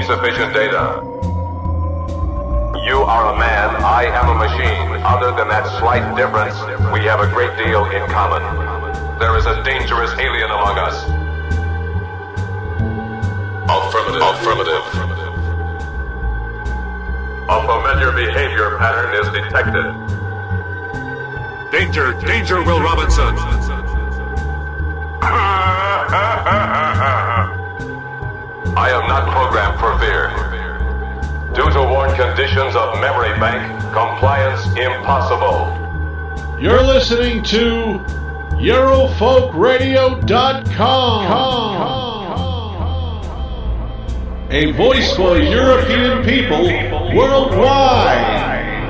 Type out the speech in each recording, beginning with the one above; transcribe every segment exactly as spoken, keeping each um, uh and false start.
insufficient data. You are a man, I am a machine. Other than that slight difference, we have a great deal in common. There is a dangerous alien among us. Affirmative. Affirmative. A familiar behavior pattern is detected. Danger, danger, Will Robinson. I am not programmed for fear. Due to worn conditions of memory bank, compliance impossible. You're listening to Eurofolk Radio dot com. A voice for European people worldwide.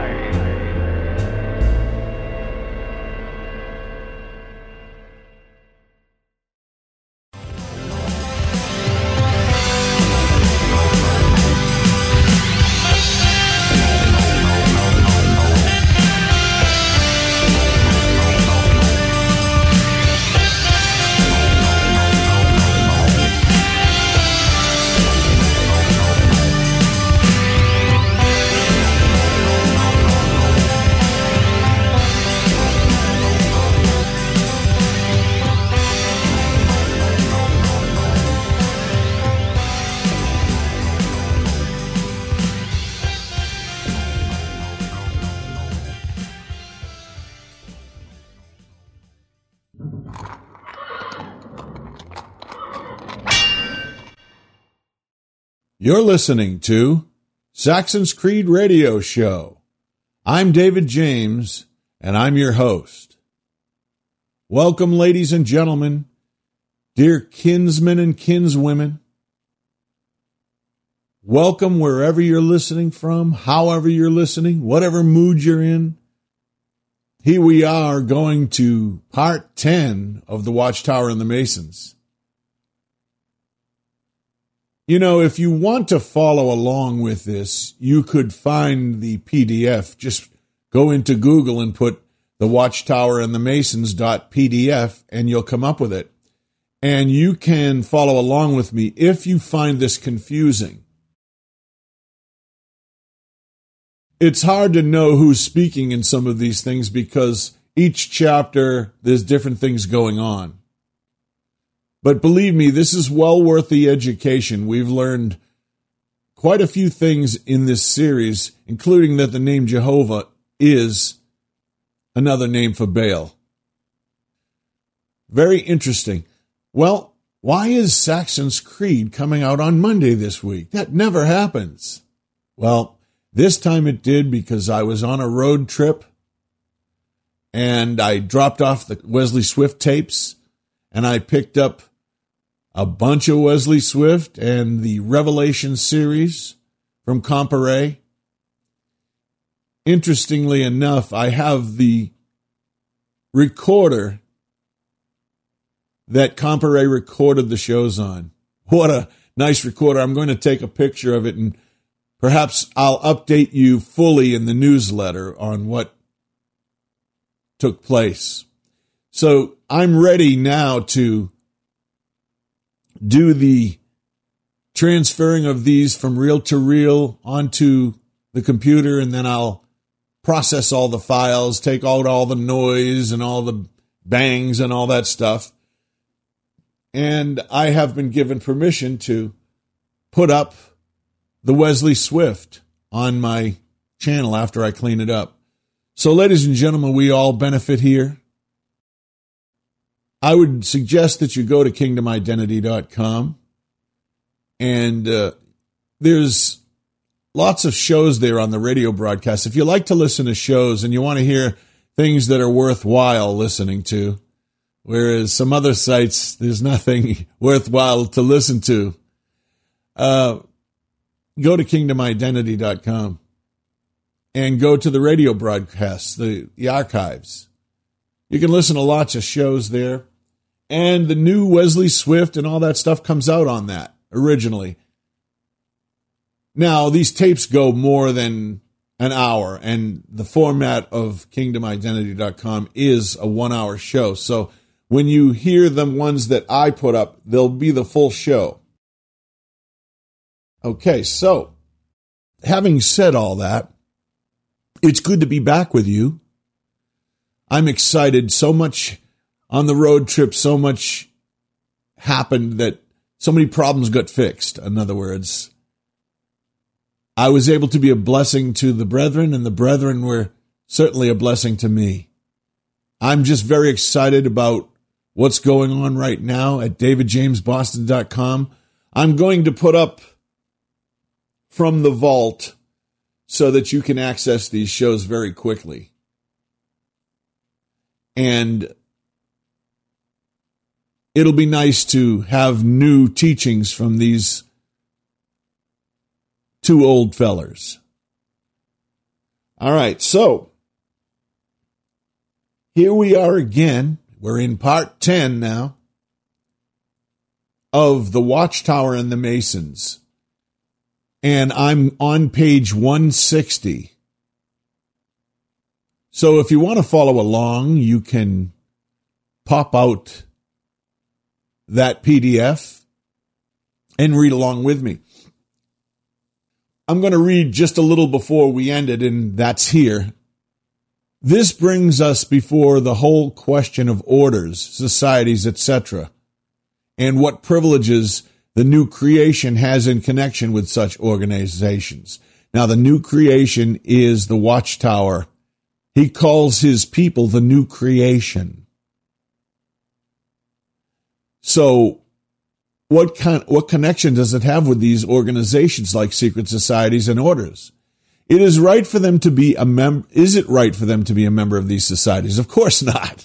You're listening to Saxon's Creed Radio Show. I'm David James, and I'm your host. Welcome, ladies and gentlemen, dear kinsmen and kinswomen. Welcome wherever you're listening from, however you're listening, whatever mood you're in. Here we are going to part ten of The Watchtower and the Masons. You know, if you want to follow along with this, you could find the P D F. Just go into Google and put The Watchtower and the Masons dot P D F, and you'll come up with it. And you can follow along with me if you find this confusing. It's hard to know who's speaking in some of these things because each chapter, there's different things going on. But believe me, this is well worth the education. We've learned quite a few things in this series, including that the name Jehovah is another name for Baal. Very interesting. Well, why is Saxon's Creed coming out on Monday this week? That never happens. Well, this time it did because I was on a road trip and I dropped off the Wesley Swift tapes and I picked up a bunch of Wesley Swift and the Revelation series from Comparet. Interestingly enough, I have the recorder that Comparet recorded the shows on. What a nice recorder. I'm going to take a picture of it and perhaps I'll update you fully in the newsletter on what took place. So I'm ready now to do the transferring of these from reel to reel onto the computer, and then I'll process all the files, take out all the noise and all the bangs and all that stuff. And I have been given permission to put up the Wesley Swift on my channel after I clean it up. So, ladies and gentlemen, we all benefit here. I would suggest that you go to kingdom identity dot com, and uh, there's lots of shows there on the radio broadcast. If you like to listen to shows and you want to hear things that are worthwhile listening to, whereas some other sites, there's nothing worthwhile to listen to, uh, go to kingdom identity dot com and go to the radio broadcasts, the, the archives. You can listen to lots of shows there. And the new Wesley Swift and all that stuff comes out on that originally. Now, these tapes go more than an hour, and the format of kingdom identity dot com is a one-hour show. So when you hear the ones that I put up, they'll be the full show. Okay, so having said all that, it's good to be back with you. I'm excited. So much on the road trip, so much happened that so many problems got fixed. In other words, I was able to be a blessing to the brethren, and the brethren were certainly a blessing to me. I'm just very excited about what's going on right now at david james boston dot com. I'm going to put up from the vault so that you can access these shows very quickly. And it'll be nice to have new teachings from these two old fellers. All right, so here we are again. We're in part ten now of The Watchtower and the Masons. And I'm on page one sixty. So if you want to follow along, you can pop out that P D F and read along with me. I'm going to read just a little before we end it, and that's here. This brings us before the whole question of orders, societies, et cetera, and what privileges the new creation has in connection with such organizations. Now, the new creation is the Watchtower. He calls his people the new creation. So, what kind, what connection does it have with these organizations like secret societies and orders? It is right for them to be a mem- Is it right for them to be a member of these societies? Of course not.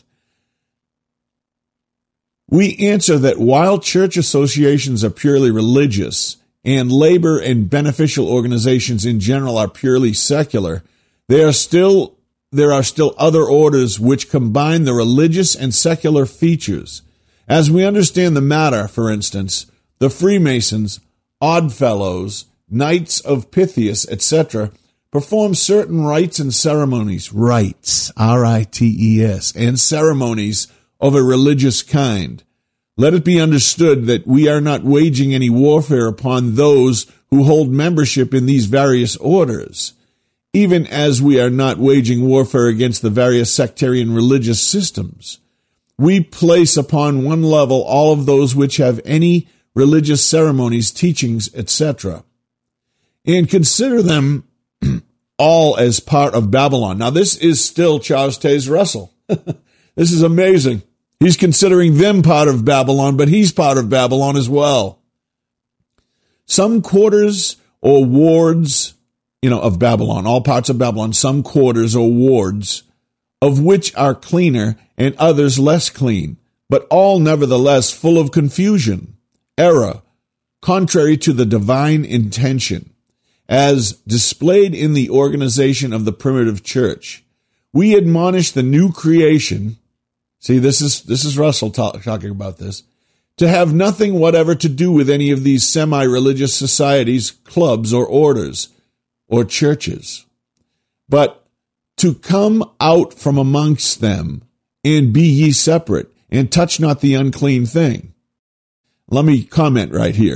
We answer that while church associations are purely religious and labor and beneficial organizations in general are purely secular, they are still, there are still other orders which combine the religious and secular features. As we understand the matter, for instance, the Freemasons, Oddfellows, Knights of Pythias, et cetera, perform certain rites and ceremonies, rites, R I T E S, and ceremonies of a religious kind. Let it be understood that we are not waging any warfare upon those who hold membership in these various orders, even as we are not waging warfare against the various sectarian religious systems. We place upon one level all of those which have any religious ceremonies, teachings, et cetera, and consider them all as part of Babylon. Now, this is still Charles Taze Russell. This is amazing. He's considering them part of Babylon, but he's part of Babylon as well. Some quarters or wards, you know, of Babylon, all parts of Babylon, some quarters or wards, of which are cleaner and others less clean, but all nevertheless full of confusion, error, contrary to the divine intention, as displayed in the organization of the primitive church. We admonish the new creation, see, this is this is Russell talk, talking about this, to have nothing whatever to do with any of these semi-religious societies, clubs, or orders, or churches, but to come out from amongst them, and be ye separate, and touch not the unclean thing. Let me comment right here.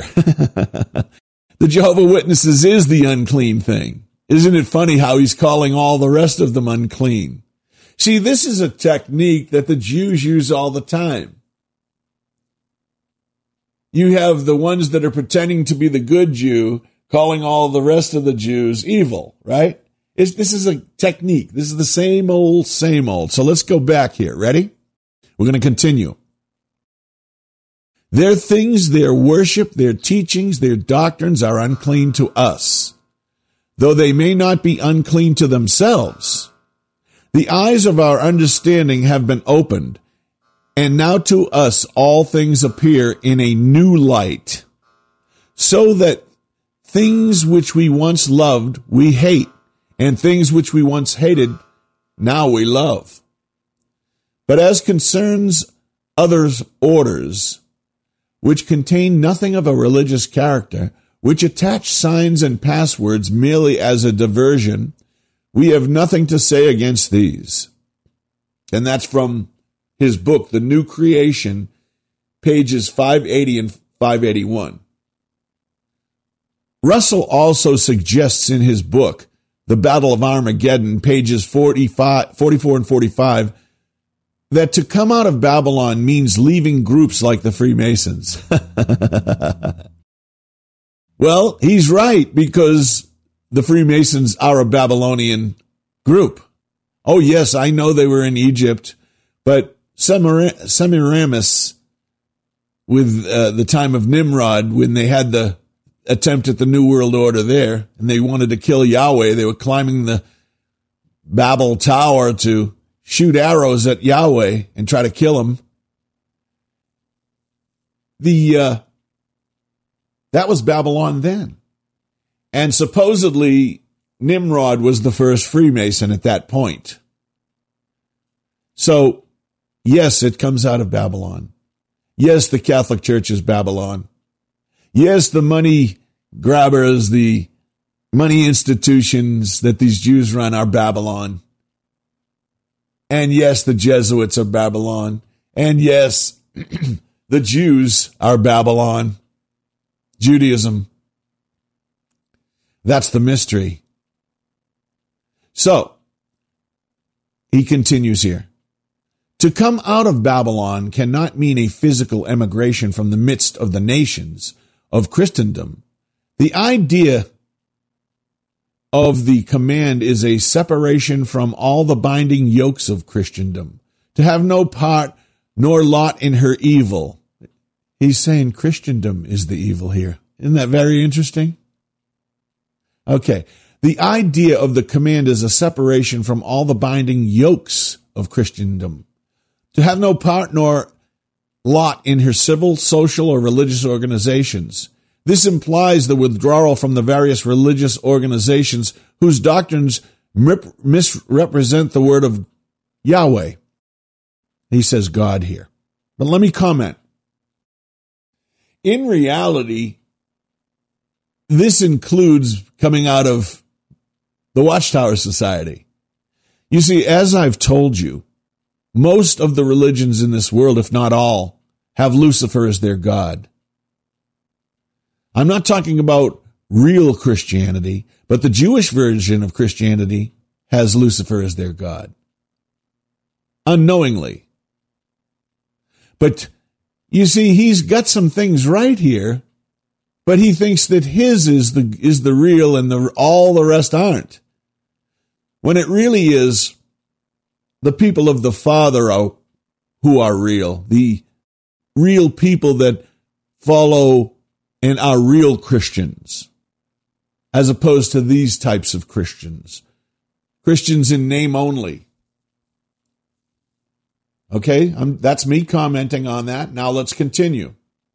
The Jehovah's Witnesses is the unclean thing. Isn't it funny how he's calling all the rest of them unclean? See, this is a technique that the Jews use all the time. You have the ones that are pretending to be the good Jew calling all the rest of the Jews evil, right? It's, this is a technique. This is the same old, same old. So let's go back here. Ready? We're going to continue. Their things, their worship, their teachings, their doctrines are unclean to us, though they may not be unclean to themselves. The eyes of our understanding have been opened, and now to us all things appear in a new light, so that things which we once loved we hate, and things which we once hated now we love. But as concerns others' orders, which contain nothing of a religious character, which attach signs and passwords merely as a diversion, we have nothing to say against these. And that's from his book, The New Creation, pages five eighty and five eighty-one. Russell also suggests in his book, The Battle of Armageddon, pages forty-five, forty-four and forty-five, that to come out of Babylon means leaving groups like the Freemasons. Well, he's right, because the Freemasons are a Babylonian group. Oh, yes, I know they were in Egypt, but Semiramis, with uh, the time of Nimrod, when they had the attempt at the New World Order there, and they wanted to kill Yahweh, they were climbing the Babel Tower to shoot arrows at Yahweh and try to kill him. The uh, that was Babylon then. And supposedly Nimrod was the first Freemason at that point. So, yes, it comes out of Babylon. Yes, the Catholic Church is Babylon. Yes, the money grabbers, the money institutions that these Jews run are Babylon. And yes, the Jesuits are Babylon. And yes, the Jews are Babylon. Judaism. That's the mystery. So, he continues here. To come out of Babylon cannot mean a physical emigration from the midst of the nations of Christendom. The idea of the command is a separation from all the binding yokes of Christendom, to have no part nor lot in her evil. He's saying Christendom is the evil here. Isn't that very interesting? Okay. The idea of the command is a separation from all the binding yokes of Christendom, to have no part nor lot in her civil, social, or religious organizations. This implies the withdrawal from the various religious organizations whose doctrines misrepresent the word of Yahweh. He says God here. But let me comment. In reality, this includes coming out of the Watchtower Society. You see, as I've told you, most of the religions in this world, if not all, have Lucifer as their god. I'm not talking about real Christianity, but the Jewish version of Christianity has Lucifer as their god. Unknowingly. But you see, he's got some things right here, but he thinks that his is the is the real and the all the rest aren't. When it really is the people of the Father are, who are real, the real people that follow and are real Christians, as opposed to these types of Christians. Christians in name only. Okay, I'm, that's me commenting on that. Now let's continue.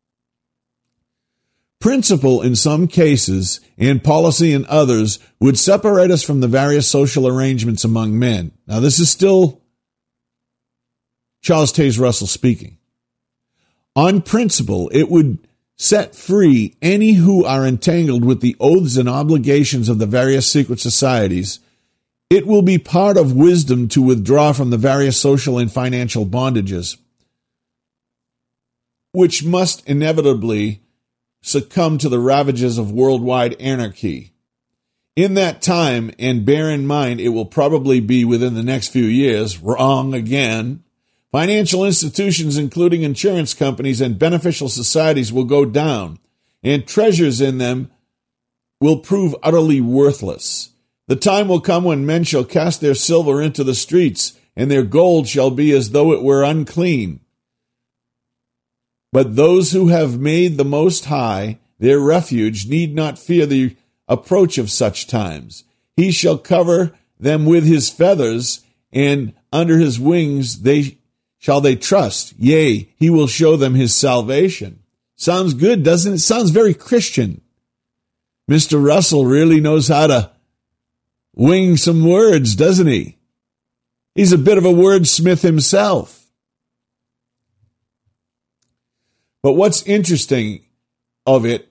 Principle in some cases and policy in others would separate us from the various social arrangements among men. Now this is still Charles Taze Russell speaking. On principle, it would set free any who are entangled with the oaths and obligations of the various secret societies. It will be part of wisdom to withdraw from the various social and financial bondages, which must inevitably succumb to the ravages of worldwide anarchy. In that time, and bear in mind it will probably be within the next few years, wrong again, financial institutions, including insurance companies and beneficial societies, will go down, and treasures in them will prove utterly worthless. The time will come when men shall cast their silver into the streets, and their gold shall be as though it were unclean. But those who have made the Most High their refuge need not fear the approach of such times. He shall cover them with his feathers, and under his wings they shall they trust. Yea, he will show them his salvation. Sounds good, doesn't it? Sounds very Christian. Mister Russell really knows how to wing some words, doesn't he? He's a bit of a wordsmith himself. But what's interesting of it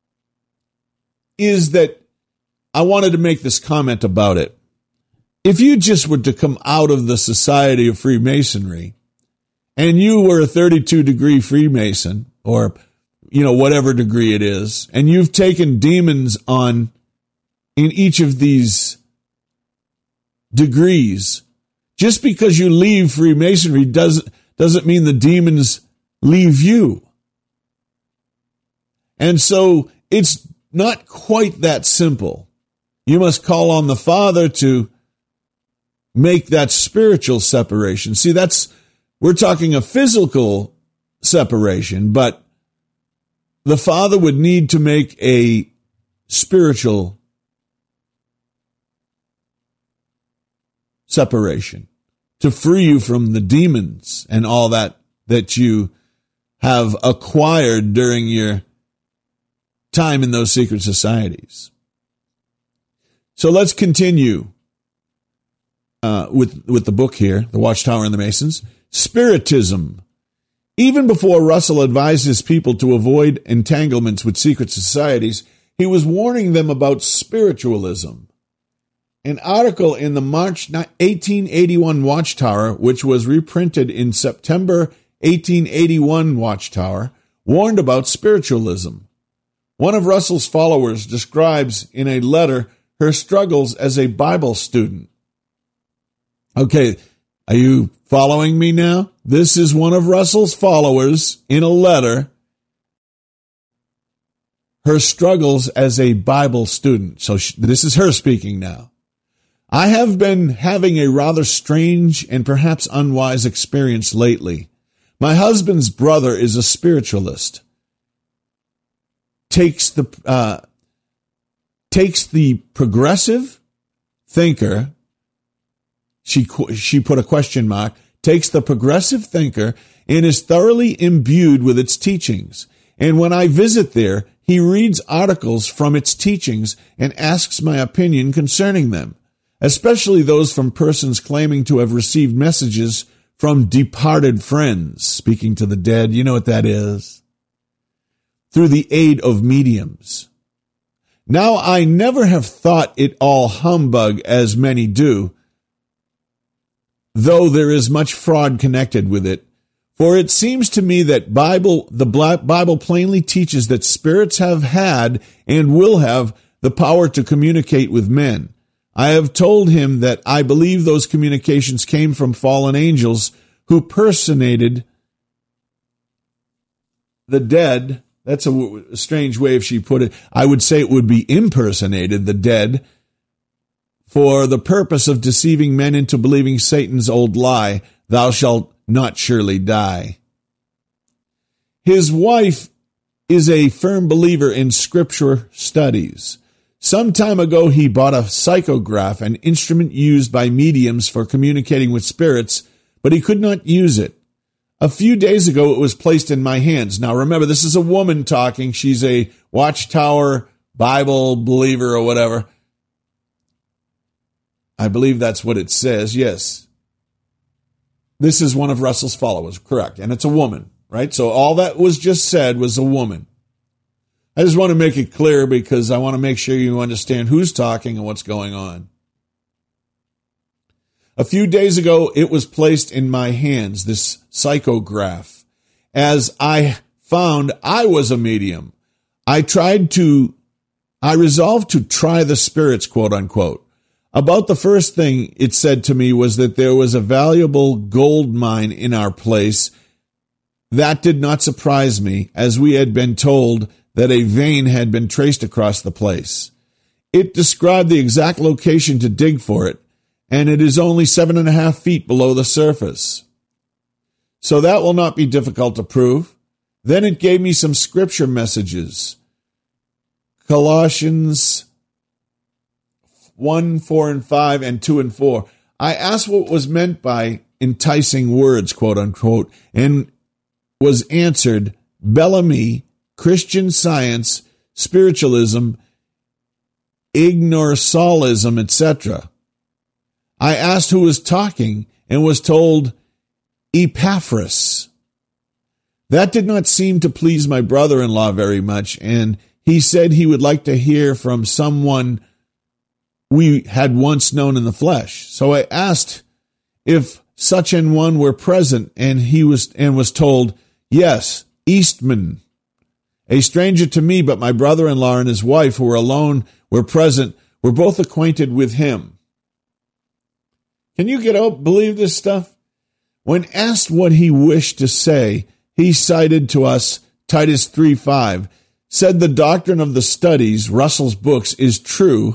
is that I wanted to make this comment about it. If you just were to come out of the Society of Freemasonry and you were a thirty-two degree Freemason or you know, whatever degree it is, and you've taken demons on in each of these degrees, just because you leave Freemasonry doesn't, doesn't mean the demons leave you. And so it's not quite that simple. You must call on the Father to make that spiritual separation. See, that's, we're talking a physical separation, but the Father would need to make a spiritual separation to free you from the demons and all that that you have acquired during your time in those secret societies. So let's continue uh, with, with the book here, The Watchtower and the Masons. Spiritism. Even before Russell advised his people to avoid entanglements with secret societies, he was warning them about spiritualism. An article in the March eighteen eighty-one Watchtower, which was reprinted in September eighteen eighty-one Watchtower, warned about spiritualism. One of Russell's followers describes in a letter her struggles as a Bible student. Okay, are you following me now? This is one of Russell's followers in a letter, her struggles as a Bible student. So she, this is her speaking now. I have been having a rather strange and perhaps unwise experience lately. My husband's brother is a spiritualist. Takes the uh, takes the progressive thinker. She she put a question mark. Takes the progressive thinker and is thoroughly imbued with its teachings. And when I visit there, he reads articles from its teachings and asks my opinion concerning them, especially those from persons claiming to have received messages from departed friends, speaking to the dead. You know what that is. Through the aid of mediums. Now, I never have thought it all humbug as many do, though there is much fraud connected with it. For it seems to me that Bible, the Bible plainly teaches that spirits have had and will have the power to communicate with men. I have told him that I believe those communications came from fallen angels who personated the dead. That's a strange way if she put it. I would say it would be impersonated, the dead, for the purpose of deceiving men into believing Satan's old lie, thou shalt not surely die. His wife is a firm believer in scripture studies. Some time ago, he bought a psychograph, an instrument used by mediums for communicating with spirits, but he could not use it. A few days ago, it was placed in my hands. Now, remember, this is a woman talking. She's a Watchtower Bible believer or whatever. I believe that's what it says. Yes. This is one of Russell's followers, correct. And it's a woman, right? So all that was just said was a woman. I just want to make it clear because I want to make sure you understand who's talking and what's going on. A few days ago, it was placed in my hands, this psychograph. As I found I was a medium, I tried to, I resolved to try the spirits, quote unquote. About the first thing it said to me was that there was a valuable gold mine in our place. That did not surprise me, as we had been told that a vein had been traced across the place. It described the exact location to dig for it, and it is only seven and a half feet below the surface. So that will not be difficult to prove. Then it gave me some scripture messages. Colossians one, four, and five, and two and four. I asked what was meant by enticing words, quote unquote, and was answered, Bellamy, Christian Science, Spiritualism, Ignorsalism, et cetera. I asked who was talking and was told Epaphras. That did not seem to please my brother-in-law very much, and he said he would like to hear from someone we had once known in the flesh. So I asked if such an one were present, and he was and was told, yes, Eastman, a stranger to me, but my brother-in-law and his wife, who were alone, were present, were both acquainted with him. Can you get up, believe this stuff? When asked what he wished to say, he cited to us Titus three five, said the doctrine of the studies, Russell's books, is true,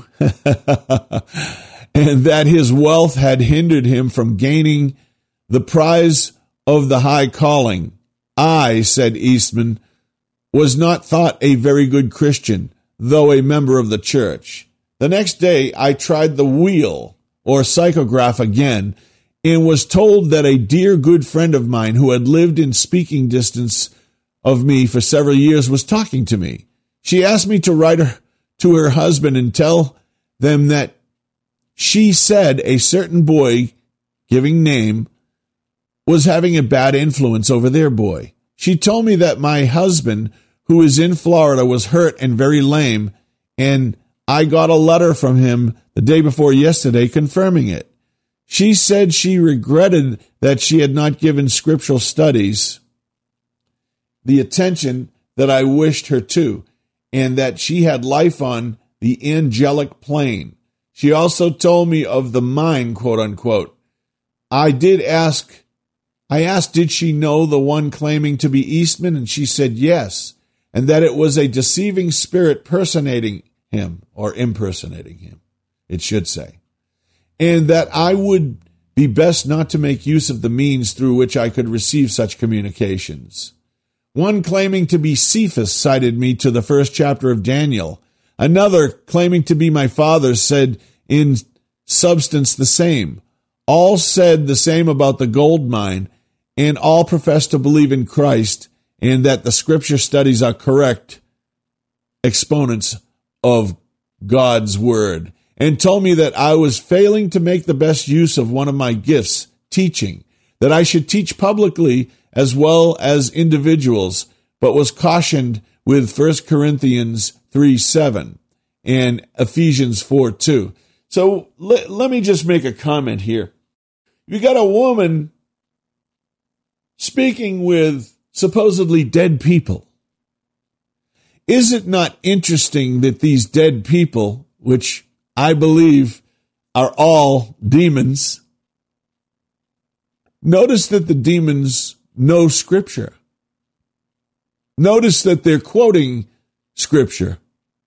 and that his wealth had hindered him from gaining the prize of the high calling. I, said Eastman, was not thought a very good Christian, though a member of the church. The next day I tried the wheel, or psychograph again, and was told that a dear good friend of mine who had lived in speaking distance of me for several years was talking to me. She asked me to write her, to her husband and tell them that she said a certain boy, giving name, was having a bad influence over their boy. She told me that my husband, who is in Florida, was hurt and very lame, and I got a letter from him the day before yesterday confirming it. She said she regretted that she had not given scriptural studies the attention that I wished her to, and that she had life on the angelic plane. She also told me of the mind, quote unquote. I did ask, I asked, did she know the one claiming to be Eastman? And she said yes, and that it was a deceiving spirit personating him, or impersonating him, it should say, and that I would be best not to make use of the means through which I could receive such communications. One claiming to be Cephas cited me to the first chapter of Daniel. Another, claiming to be my father, said in substance the same. All said the same about the gold mine, and all professed to believe in Christ and that the scripture studies are correct exponents of God's word, and told me that I was failing to make the best use of one of my gifts, teaching, that I should teach publicly as well as individuals, but was cautioned with First Corinthians three seven and Ephesians four two. So let, let me just make a comment here. You got a woman speaking with supposedly dead people. Is it not interesting that these dead people, which I believe are all demons, notice that the demons know Scripture. Notice that they're quoting Scripture.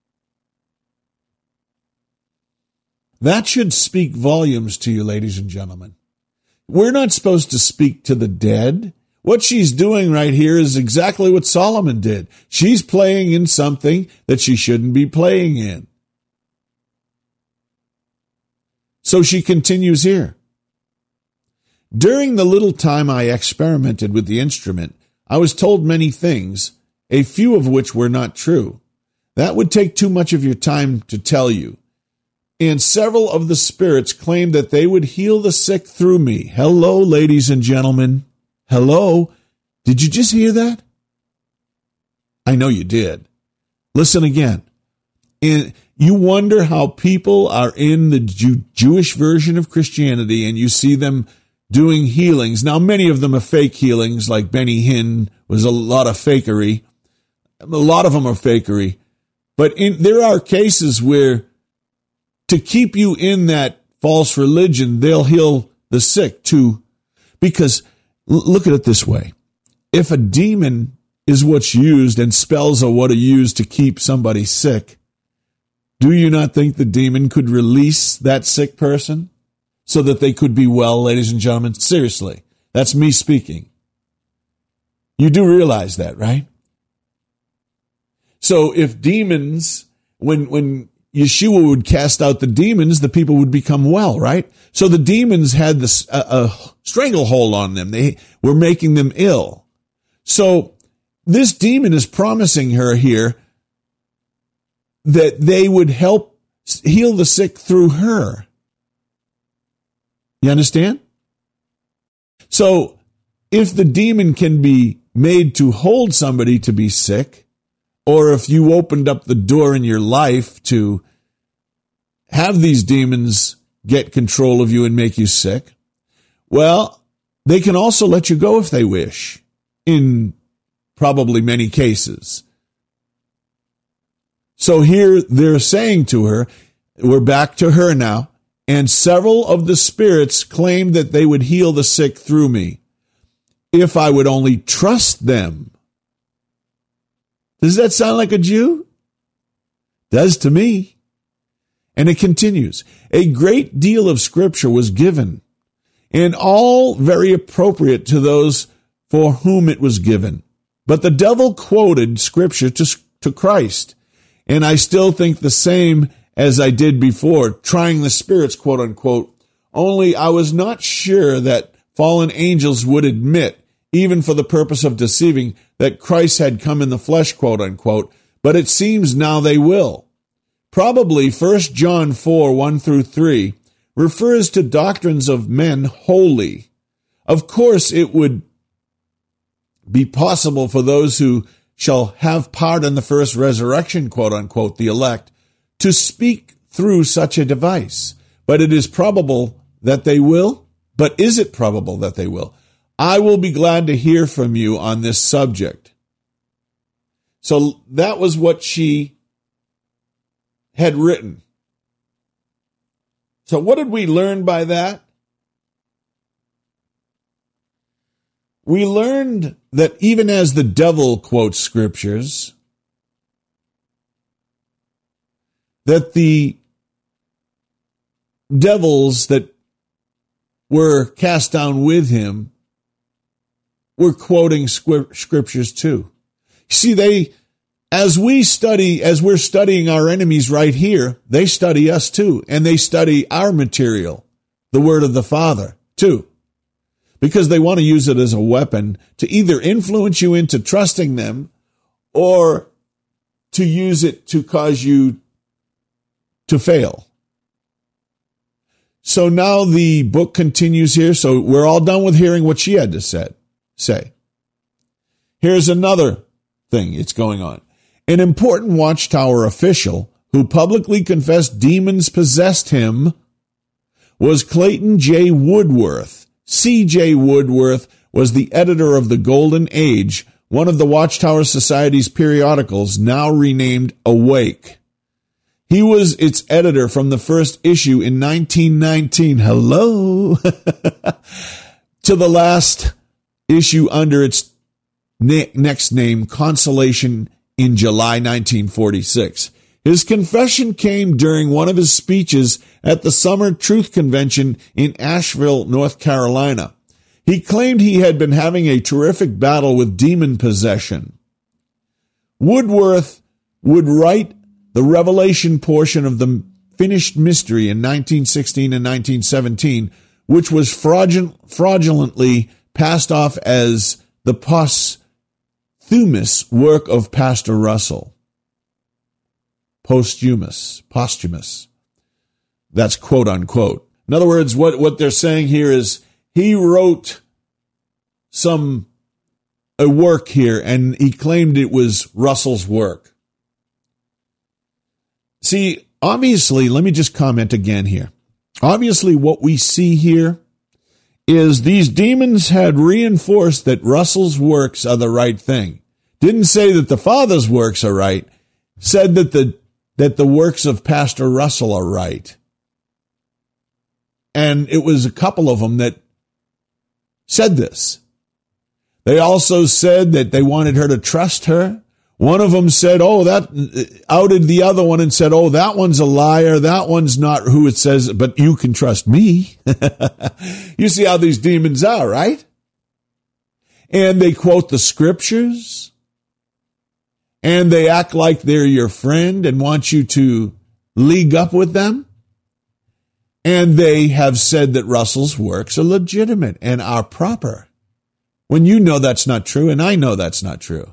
That should speak volumes to you, ladies and gentlemen. We're not supposed to speak to the dead. What she's doing right here is exactly what Solomon did. She's playing in something that she shouldn't be playing in. So she continues here. During the little time I experimented with the instrument, I was told many things, a few of which were not true. That would take too much of your time to tell you. And several of the spirits claimed that they would heal the sick through me. Hello, ladies and gentlemen. Hello. Did you just hear that? I know you did. Listen again. And you wonder how people are in the Jew- Jewish version of Christianity and you see them doing healings. Now, many of them are fake healings, like Benny Hinn was a lot of fakery. A lot of them are fakery. But in, there are cases where to keep you in that false religion, they'll heal the sick too. Because l- look at it this way. If a demon is what's used and spells are what are used to keep somebody sick, do you not think the demon could release that sick person so that they could be well, ladies and gentlemen? Seriously, that's me speaking. You do realize that, right? So if demons, when when Yeshua would cast out the demons, the people would become well, right? So the demons had this a, a stranglehold on them. They were making them ill. So this demon is promising her here that they would help heal the sick through her. You understand? So if the demon can be made to hold somebody to be sick, or if you opened up the door in your life to have these demons get control of you and make you sick, well, they can also let you go if they wish, in probably many cases. So here they're saying to her, we're back to her now, and several of the spirits claimed that they would heal the sick through me, if I would only trust them. Does that sound like a Jew? Does to me. And it continues, a great deal of scripture was given, and all very appropriate to those for whom it was given. But the devil quoted scripture to, to Christ, and I still think the same as I did before, trying the spirits, quote unquote, only I was not sure that fallen angels would admit, even for the purpose of deceiving, that Christ had come in the flesh, quote unquote, but it seems now they will. Probably First John four, one through three refers to doctrines of men holy. Of course, it would be possible for those who shall have part in the first resurrection, quote unquote, the elect, to speak through such a device. But it is probable that they will. But is it probable that they will? I will be glad to hear from you on this subject. So that was what she had written. So what did we learn by that? We learned that even as the devil quotes scriptures, that the devils that were cast down with him were quoting scriptures too. See, they, as we study, as we're studying our enemies right here, they study us too, and they study our material, the word of the Father too, because they want to use it as a weapon to either influence you into trusting them or to use it to cause you to fail. So now the book continues here. So we're all done with hearing what she had to say. say. Here's another thing it's going on. An important Watchtower official who publicly confessed demons possessed him was Clayton J. Woodworth. C J. Woodworth was the editor of the Golden Age, one of the Watchtower Society's periodicals, now renamed Awake. He was its editor from the first issue in nineteen nineteen, hello, to the last issue under its ne- next name, Consolation, in July nineteen forty-six. His confession came during one of his speeches at the Summer Truth Convention in Asheville, North Carolina. He claimed he had been having a terrific battle with demon possession. Woodworth would write the revelation portion of the finished mystery in nineteen sixteen and nineteen seventeen, which was fraudul- fraudulently passed off as the posthumous work of Pastor Russell. Posthumous, posthumous. That's quote unquote. In other words, what, what they're saying here is he wrote some, a work here and he claimed it was Russell's work. See, obviously, let me just comment again here. Obviously, what we see here is these demons had reinforced that Russell's works are the right thing. Didn't say that the Father's works are right, said that the that the works of Pastor Russell are right. And it was a couple of them that said this. They also said that they wanted her to trust her. One of them said, oh, that outed the other one and said, oh, that one's a liar. That one's not who it says, but you can trust me. You see how these demons are, right? And they quote the scriptures. And they act like they're your friend and want you to league up with them. And they have said that Russell's works are legitimate and are proper. When you know that's not true, and I know that's not true.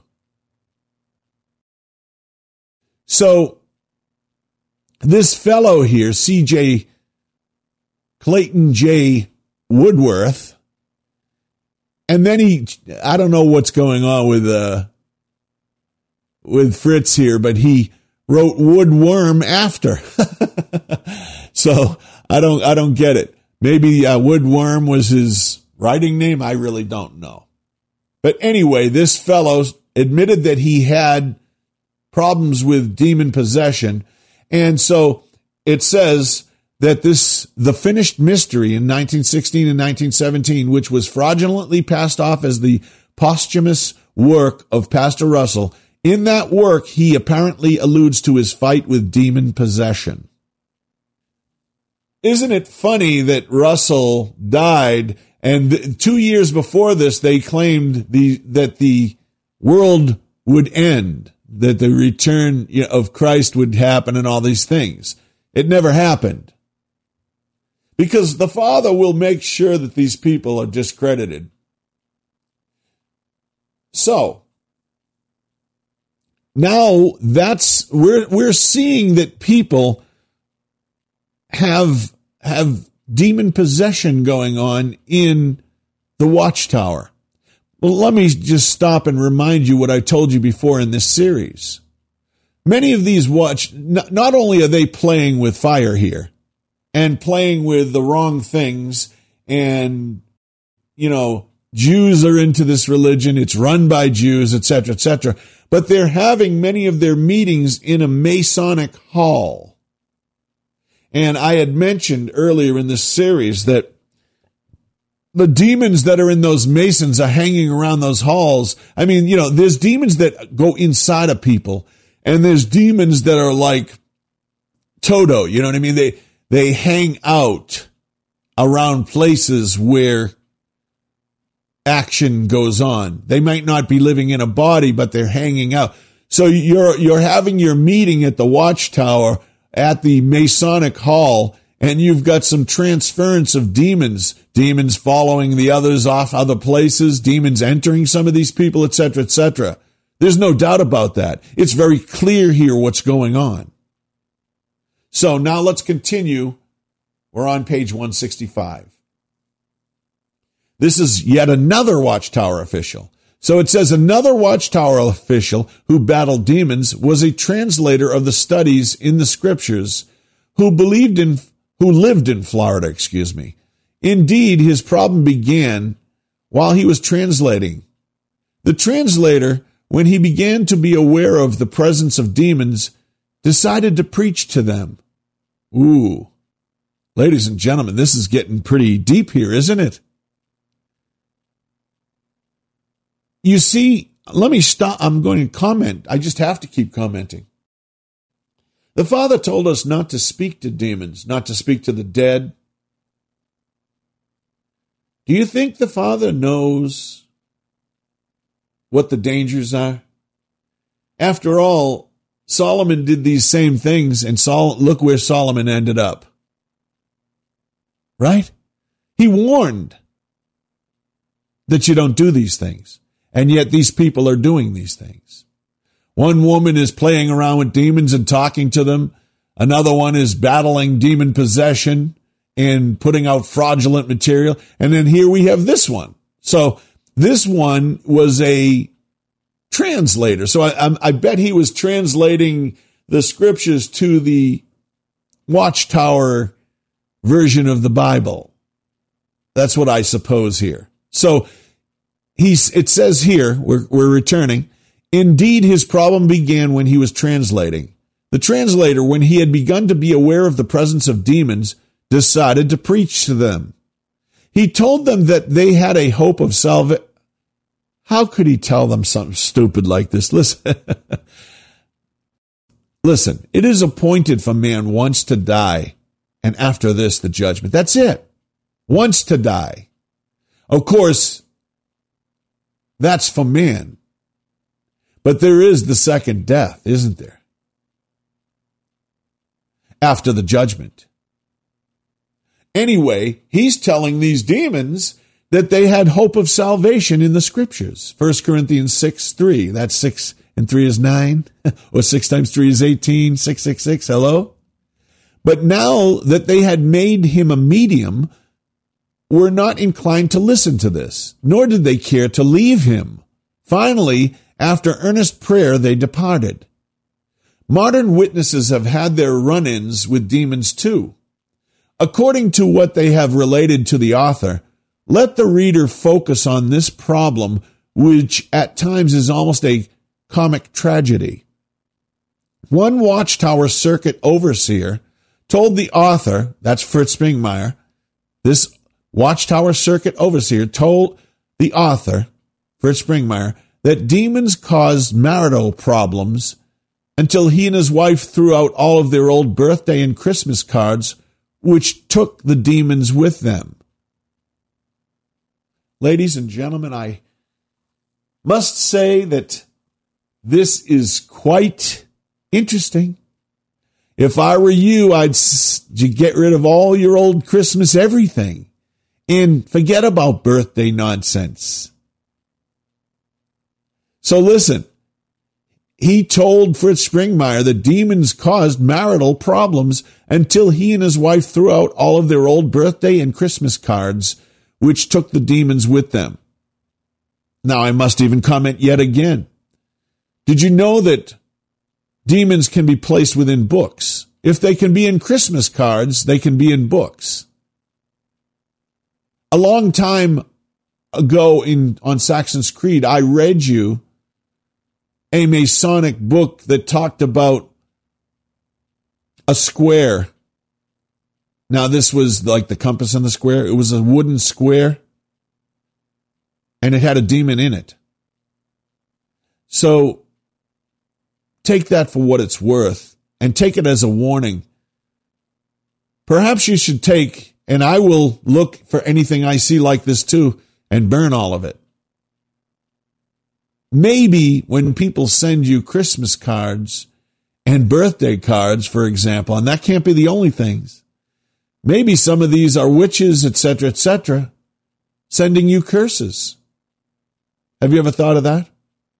So, this fellow here, C J. Clayton J. Woodworth, and then he, I don't know what's going on with, uh, with Fritz here, but he wrote Woodworm after. So, I don't, I don't get it. Maybe uh, Woodworm was his writing name. I really don't know. But anyway, this fellow admitted that he had problems with demon possession. And so it says that this, the finished mystery in nineteen sixteen and nineteen seventeen, which was fraudulently passed off as the posthumous work of Pastor Russell, in that work, he apparently alludes to his fight with demon possession. Isn't it funny that Russell died, and two years before this, they claimed the that the world would end, that the return of Christ would happen and all these things. It never happened. Because the Father will make sure that these people are discredited. So, now that's, we're, we're seeing that people have, have demon possession going on in the Watchtower. Well, let me just stop and remind you what I told you before in this series. Many of these watch, not only are they playing with fire here and playing with the wrong things, and, you know, Jews are into this religion, it's run by Jews, et cetera, et cetera, but they're having many of their meetings in a Masonic hall. And I had mentioned earlier in this series that the demons that are in those Masons are hanging around those halls. I mean, you know, there's demons that go inside of people, and there's demons that are like Toto, you know what I mean? They, they hang out around places where action goes on. They might not be living in a body, but they're hanging out. So you're, you're having your meeting at the Watchtower at the Masonic Hall, and you've got some transference of demons, demons following the others off other places, demons entering some of these people, et cetera, et cetera. There's no doubt about that. It's very clear here what's going on. So now let's continue. We're on page one sixty-five. This is yet another Watchtower official. So it says another Watchtower official who battled demons was a translator of the studies in the scriptures who believed in, who lived in Florida, excuse me. Indeed, his problem began while he was translating. The translator, when he began to be aware of the presence of demons, decided to preach to them. Ooh, ladies and gentlemen, this is getting pretty deep here, isn't it? You see, let me stop. I'm going to comment. I just have to keep commenting. The Father told us not to speak to demons, not to speak to the dead. Do you think the Father knows what the dangers are? After all, Solomon did these same things, and Sol- look where Solomon ended up. Right? He warned that you don't do these things. And yet these people are doing these things. One woman is playing around with demons and talking to them. Another one is battling demon possession and putting out fraudulent material. And then here we have this one. So this one was a translator. So I, I, I bet he was translating the scriptures to the Watchtower version of the Bible. That's what I suppose here. So He's, it says here, we're, we're returning, indeed his problem began when he was translating. The translator, when he had begun to be aware of the presence of demons, decided to preach to them. He told them that they had a hope of salvation. How could he tell them something stupid like this? Listen, listen, it is appointed for man once to die, and after this, the judgment. That's it. Once to die. Of course, that's for man. But there is the second death, isn't there? After the judgment. Anyway, he's telling these demons that they had hope of salvation in the scriptures. First Corinthians six three. That's six and three is nine. Or six times three is eighteen. six six six. Hello? But now that they had made him a medium, were not inclined to listen to this, nor did they care to leave him. Finally, after earnest prayer, they departed. Modern witnesses have had their run-ins with demons too. According to what they have related to the author, let the reader focus on this problem, which at times is almost a comic tragedy. One Watchtower Circuit overseer told the author, that's Fritz Springmeier, this Watchtower Circuit overseer told the author, Fritz Springmeier, that demons caused marital problems until he and his wife threw out all of their old birthday and Christmas cards, which took the demons with them. Ladies and gentlemen, I must say that this is quite interesting. If I were you, I'd get rid of all your old Christmas everything and forget about birthday nonsense. So listen, he told Fritz Springmeier that demons caused marital problems until he and his wife threw out all of their old birthday and Christmas cards, which took the demons with them. Now, I must even comment yet again. Did you know that demons can be placed within books? If they can be in Christmas cards, they can be in books. A long time ago in on Saxon's Creed, I read you a Masonic book that talked about a square. Now, this was like the compass in the square. It was a wooden square, and it had a demon in it. So take that for what it's worth, and take it as a warning. Perhaps you should take, and I will look for anything I see like this too, and burn all of it. Maybe when people send you Christmas cards and birthday cards, for example, and that can't be the only things. Maybe some of these are witches, et cetera, et cetera, sending you curses. Have you ever thought of that?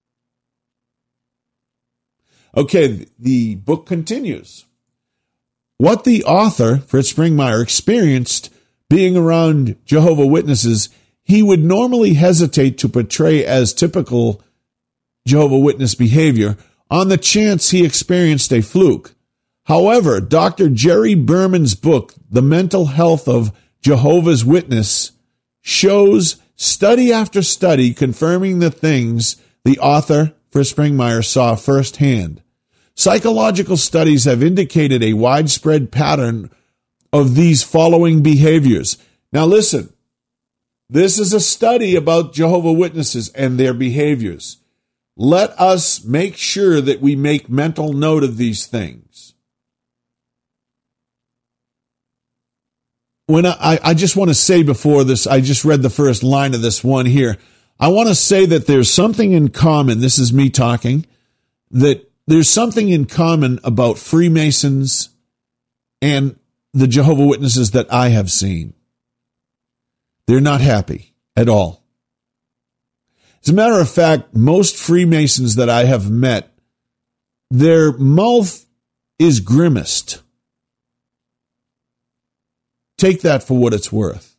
Okay, the book continues. What the author, Fritz Springmeier, experienced being around Jehovah's Witnesses, he would normally hesitate to portray as typical Jehovah's Witness behavior on the chance he experienced a fluke. However, Doctor Jerry Berman's book, The Mental Health of Jehovah's Witness, shows study after study confirming the things the author, Fritz Springmeier, saw firsthand. Psychological studies have indicated a widespread pattern of these following behaviors. Now listen, this is a study about Jehovah's Witnesses and their behaviors. Let us make sure that we make mental note of these things. When I, I just want to say before this, I just read the first line of this one here. I want to say that there's something in common. This is me talking, that there's something in common about Freemasons and the Jehovah's Witnesses that I have seen. They're not happy at all. As a matter of fact, most Freemasons that I have met, their mouth is grimaced. Take that for what it's worth.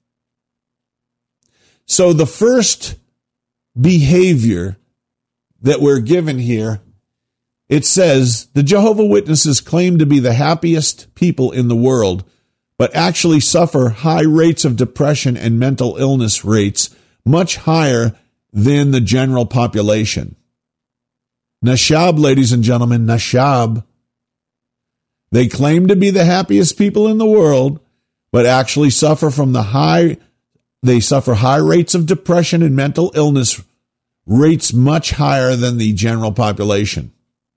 So the first behavior that we're given here, it says, the Jehovah's Witnesses claim to be the happiest people in the world, but actually suffer high rates of depression and mental illness rates, much higher than the general population. Nashab, ladies and gentlemen, Nashab. They claim to be the happiest people in the world, but actually suffer from the high, they suffer high rates of depression and mental illness rates much higher than the general population.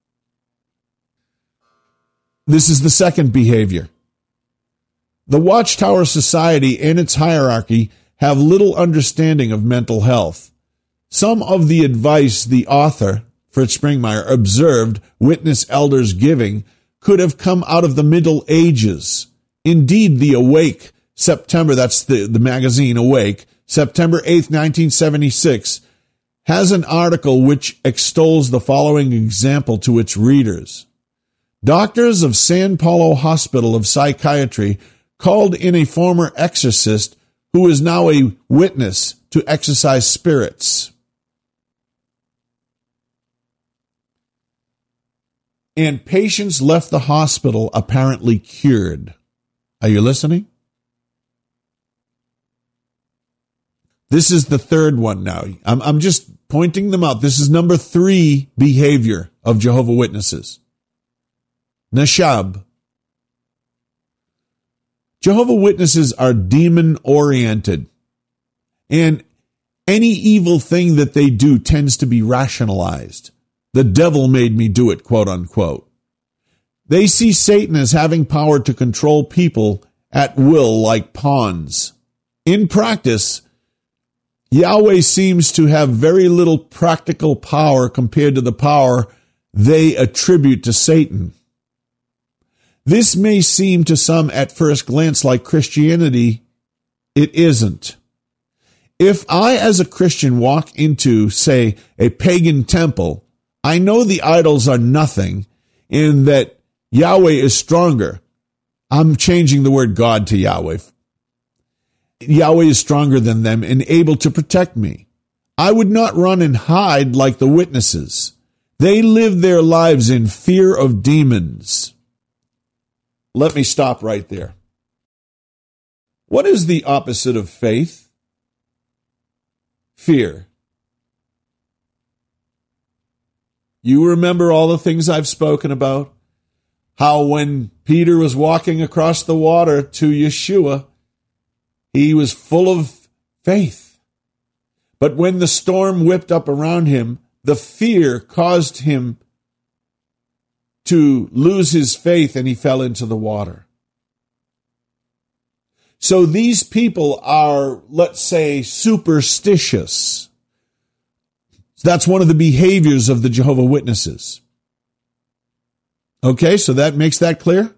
This is the second behavior. The Watchtower Society and its hierarchy have little understanding of mental health. Some of the advice the author, Fritz Springmeier, observed witness elders giving could have come out of the Middle Ages. Indeed, the Awake, September, that's the, the magazine Awake, September eighth, nineteen seventy-six, has an article which extols the following example to its readers. Doctors of San Paulo Hospital of Psychiatry called in a former exorcist who is now a witness to exorcise spirits. And patients left the hospital apparently cured. Are you listening? This is the third one now. I'm, I'm just pointing them out. This is number three behavior of Jehovah's Witnesses. Nashab. Jehovah's Witnesses are demon-oriented, and any evil thing that they do tends to be rationalized. The devil made me do it, quote unquote. They see Satan as having power to control people at will like pawns. In practice, Yahweh seems to have very little practical power compared to the power they attribute to Satan. This may seem to some at first glance like Christianity. It isn't. If I, as a Christian, walk into, say, a pagan temple, I know the idols are nothing and that Yahweh is stronger. I'm changing the word God to Yahweh. Yahweh is stronger than them and able to protect me. I would not run and hide like the witnesses. They live their lives in fear of demons. Let me stop right there. What is the opposite of faith? Fear. You remember all the things I've spoken about? How when Peter was walking across the water to Yeshua, he was full of faith. But when the storm whipped up around him, the fear caused him to lose his faith and he fell into the water. So these people are, let's say, superstitious. That's one of the behaviors of the Jehovah's Witnesses. Okay, so that makes that clear?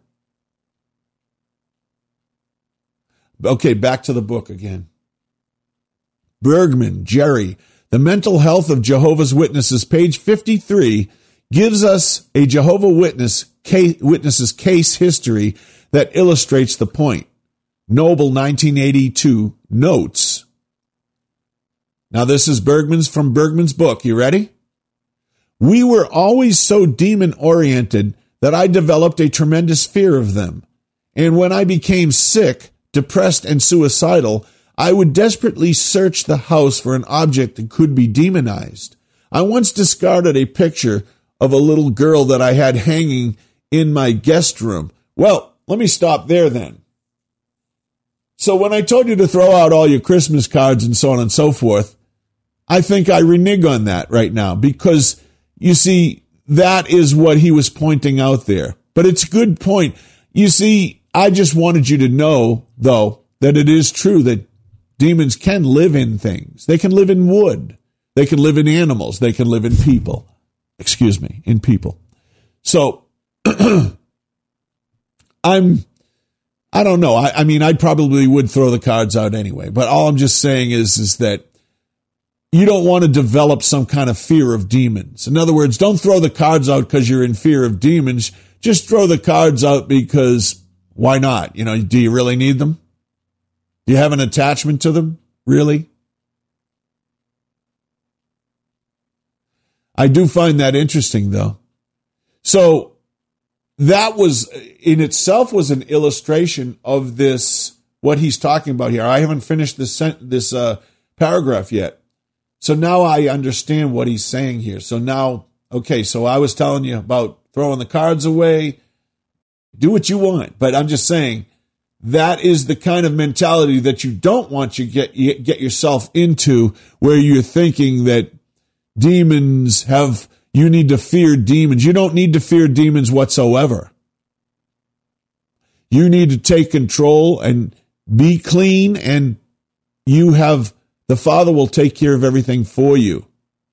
Okay, back to the book again. Bergman, Jerry, The Mental Health of Jehovah's Witnesses, page fifty-three, gives us a Jehovah's Witness case, Witnesses case history that illustrates the point. Noble, nineteen eighty-two, notes. Now this is Bergman's from Bergman's book. You ready? We were always so demon-oriented that I developed a tremendous fear of them. And when I became sick, depressed, and suicidal, I would desperately search the house for an object that could be demonized. I once discarded a picture of a little girl that I had hanging in my guest room. Well, let me stop there then. So when I told you to throw out all your Christmas cards and so on and so forth, I think I renege on that right now because, you see, that is what he was pointing out there. But it's a good point. You see, I just wanted you to know, though, that it is true that demons can live in things. They can live in wood. They can live in animals. They can live in people. Excuse me, in people. So, I'm, I don't know. I, I mean, I probably would throw the cards out anyway. But all I'm just saying is, is that you don't want to develop some kind of fear of demons. In other words, don't throw the cards out because you're in fear of demons. Just throw the cards out because why not? You know, do you really need them? Do you have an attachment to them? Really? I do find that interesting, though. So that was, in itself, was an illustration of this, what he's talking about here. I haven't finished this this uh, paragraph yet. So now I understand what he's saying here. So now, okay, so I was telling you about throwing the cards away. Do what you want. But I'm just saying, that is the kind of mentality that you don't want you get get yourself into, where you're thinking that demons have, you need to fear demons. You don't need to fear demons whatsoever. You need to take control and be clean, and you have, the Father will take care of everything for you.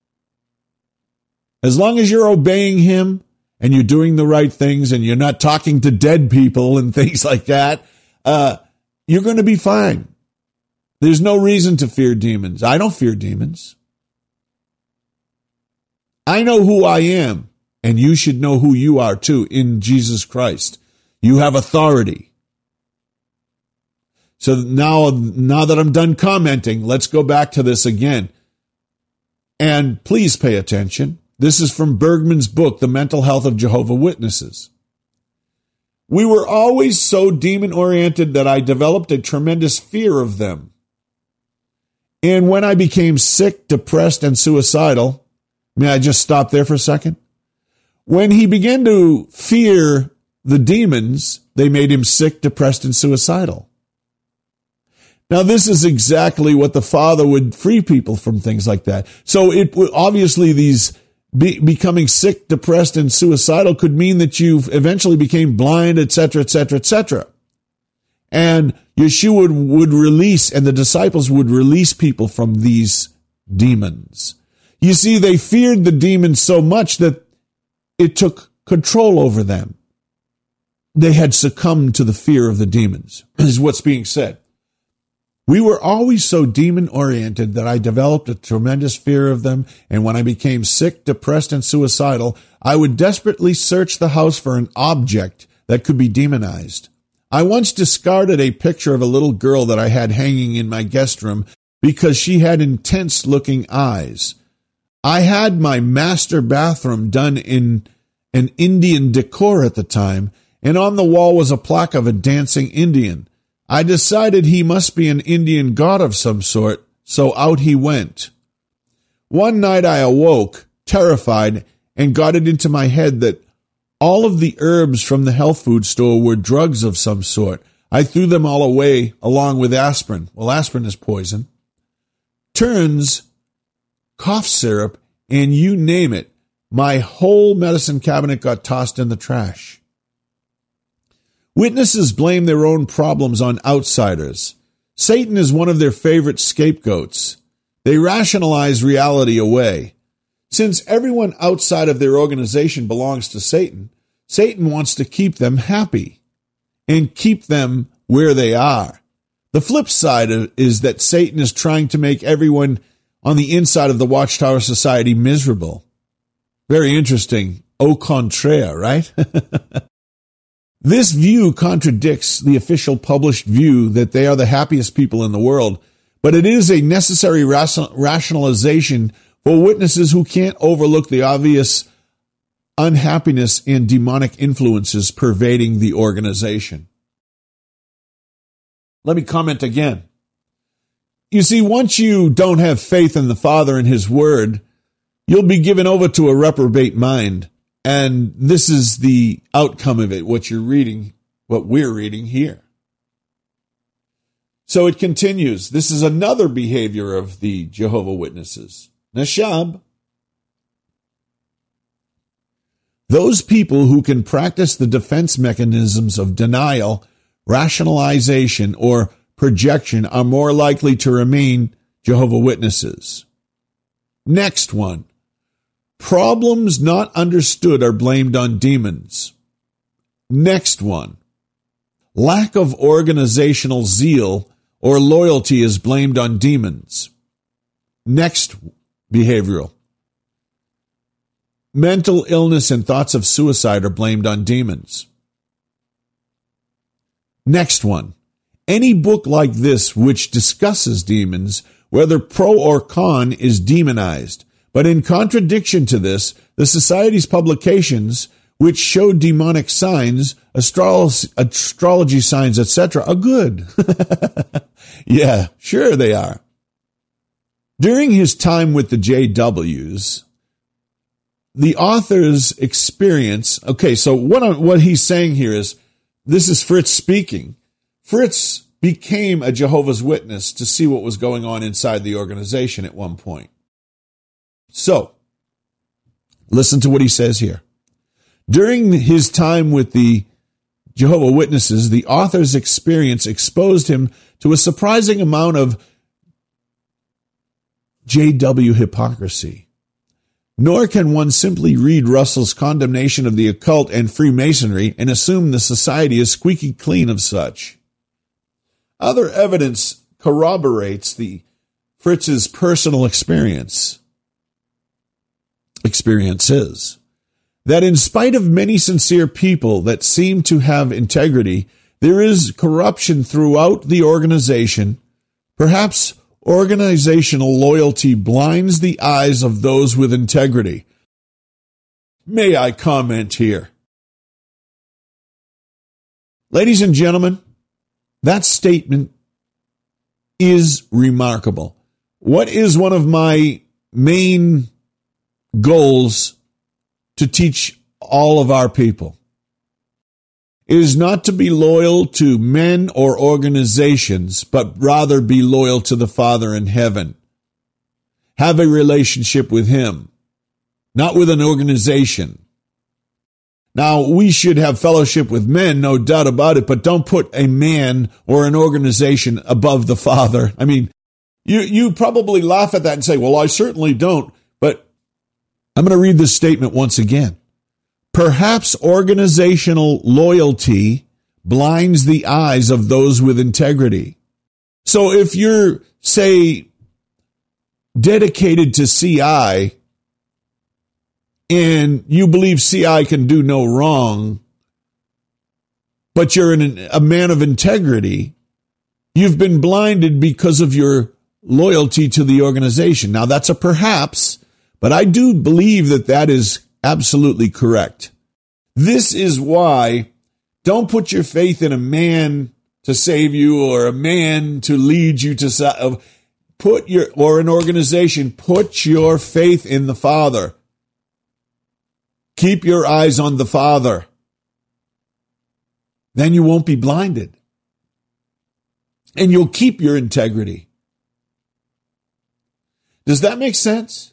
As long as you're obeying him and you're doing the right things and you're not talking to dead people and things like that, uh, you're going to be fine. There's no reason to fear demons. I don't fear demons. I know who I am, and you should know who you are too in Jesus Christ. You have authority. So now, now that I'm done commenting, let's go back to this again. And please pay attention. This is from Bergman's book, The Mental Health of Jehovah's Witnesses. We were always so demon-oriented that I developed a tremendous fear of them. And when I became sick, depressed, and suicidal, may I just stop there for a second? When he began to fear the demons, they made him sick, depressed, and suicidal. Now, this is exactly what the Father would free people from, things like that. So it obviously these be, becoming sick, depressed, and suicidal could mean that you eventually became blind, et cetera, et cetera, et cetera. And Yeshua would, would release, and the disciples would release people from these demons. You see, they feared the demons so much that it took control over them. They had succumbed to the fear of the demons, is what's being said. We were always so demon-oriented that I developed a tremendous fear of them, and when I became sick, depressed, and suicidal, I would desperately search the house for an object that could be demonized. I once discarded a picture of a little girl that I had hanging in my guest room because she had intense-looking eyes. I had my master bathroom done in an Indian decor at the time, and on the wall was a plaque of a dancing Indian. I decided he must be an Indian god of some sort, so out he went. One night I awoke, terrified, and got it into my head that all of the herbs from the health food store were drugs of some sort. I threw them all away, along with aspirin. Well, aspirin is poison. Turns, cough syrup, and you name it. My whole medicine cabinet got tossed in the trash. Witnesses blame their own problems on outsiders. Satan is one of their favorite scapegoats. They rationalize reality away. Since everyone outside of their organization belongs to Satan, Satan wants to keep them happy and keep them where they are. The flip side is that Satan is trying to make everyone on the inside of the Watchtower Society miserable. Very interesting. Au contraire, right? This view contradicts the official published view that they are the happiest people in the world, but it is a necessary rationalization for witnesses who can't overlook the obvious unhappiness and demonic influences pervading the organization. Let me comment again. You see, once you don't have faith in the Father and His Word, you'll be given over to a reprobate mind. And this is the outcome of it, what you're reading, what we're reading here. So it continues. This is another behavior of the Jehovah's Witnesses. Nashab. Those people who can practice the defense mechanisms of denial, rationalization, or projection are more likely to remain Jehovah's Witnesses. Next one. Problems not understood are blamed on demons. Next one. Lack of organizational zeal or loyalty is blamed on demons. Next behavioral. Mental illness and thoughts of suicide are blamed on demons. Next one. Any book like this which discusses demons, whether pro or con, is demonized. But in contradiction to this, the Society's publications, which show demonic signs, astro- astrology signs, et cetera, are good. Yeah, sure they are. During his time with the J Ws, the author's experience, okay, so what, I'm, what he's saying here is, this is Fritz speaking. Fritz became a Jehovah's Witness to see what was going on inside the organization at one point. So, listen to what he says here. During his time with the Jehovah's Witnesses, the author's experience exposed him to a surprising amount of J W hypocrisy. Nor can one simply read Russell's condemnation of the occult and Freemasonry and assume the society is squeaky clean of such. Other evidence corroborates the Fritz's personal experience. Experiences. That in spite of many sincere people that seem to have integrity, there is corruption throughout the organization. Perhaps organizational loyalty blinds the eyes of those with integrity. May I comment here? Ladies and gentlemen, that statement is remarkable. What is one of my main goals to teach all of our people? is not to be loyal to men or organizations, but rather be loyal to the Father in heaven. Have a relationship with Him, not with an organization. Now, we should have fellowship with men, no doubt about it, but don't put a man or an organization above the Father. I mean, you, you probably laugh at that and say, well, I certainly don't, but I'm going to read this statement once again. Perhaps organizational loyalty blinds the eyes of those with integrity. So if you're, say, dedicated to C I, and you believe C I can do no wrong, but you're an, a man of integrity, you've been blinded because of your loyalty to the organization. Now, that's a perhaps, but I do believe that that is absolutely correct. This is why don't put your faith in a man to save you or a man to lead you to put your, or an organization. Put your faith in the Father. Keep your eyes on the Father. Then you won't be blinded. And you'll keep your integrity. Does that make sense?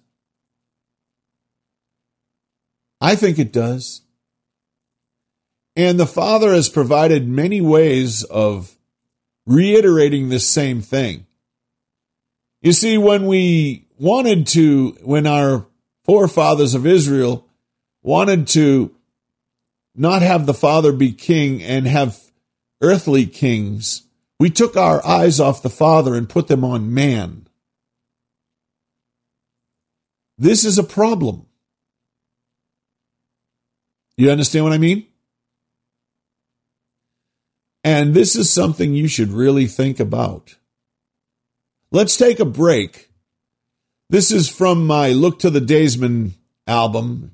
I think it does. And the Father has provided many ways of reiterating this same thing. You see, when we wanted to, when our forefathers of Israel wanted to not have the Father be king and have earthly kings, we took our eyes off the Father and put them on man. This is a problem. You understand what I mean? And this is something you should really think about. Let's take a break. This is from my Look to the Daysman album.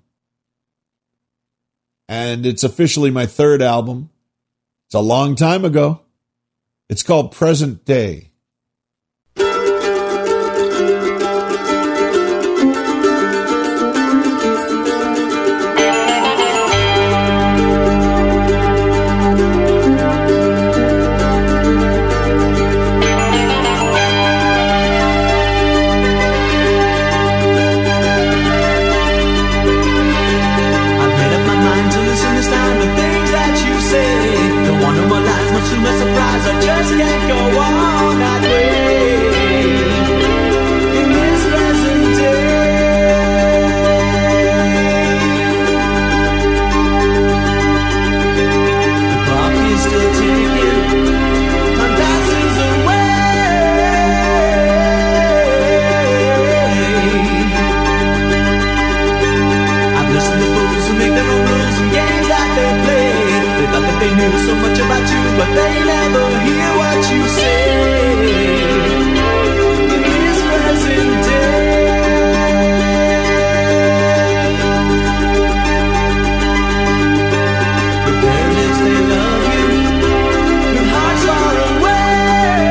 And it's officially my third album. It's a long time ago. It's called Present Day. I just can't go on that way in this present day. The clock is still ticking, time passes away. I've listened to fools who make their own rules and games that they play. They thought that they knew so much about you, but they never hear what you say in this present day. Your parents, they love you with hearts far away.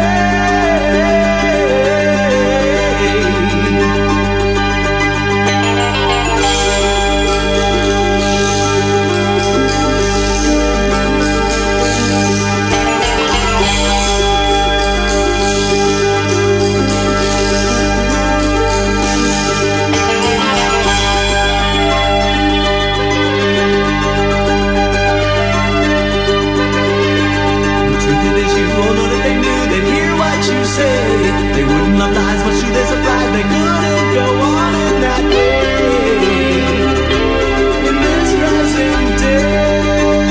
They wouldn't love lies, but should they surprise? They couldn't go on in that way in this present day.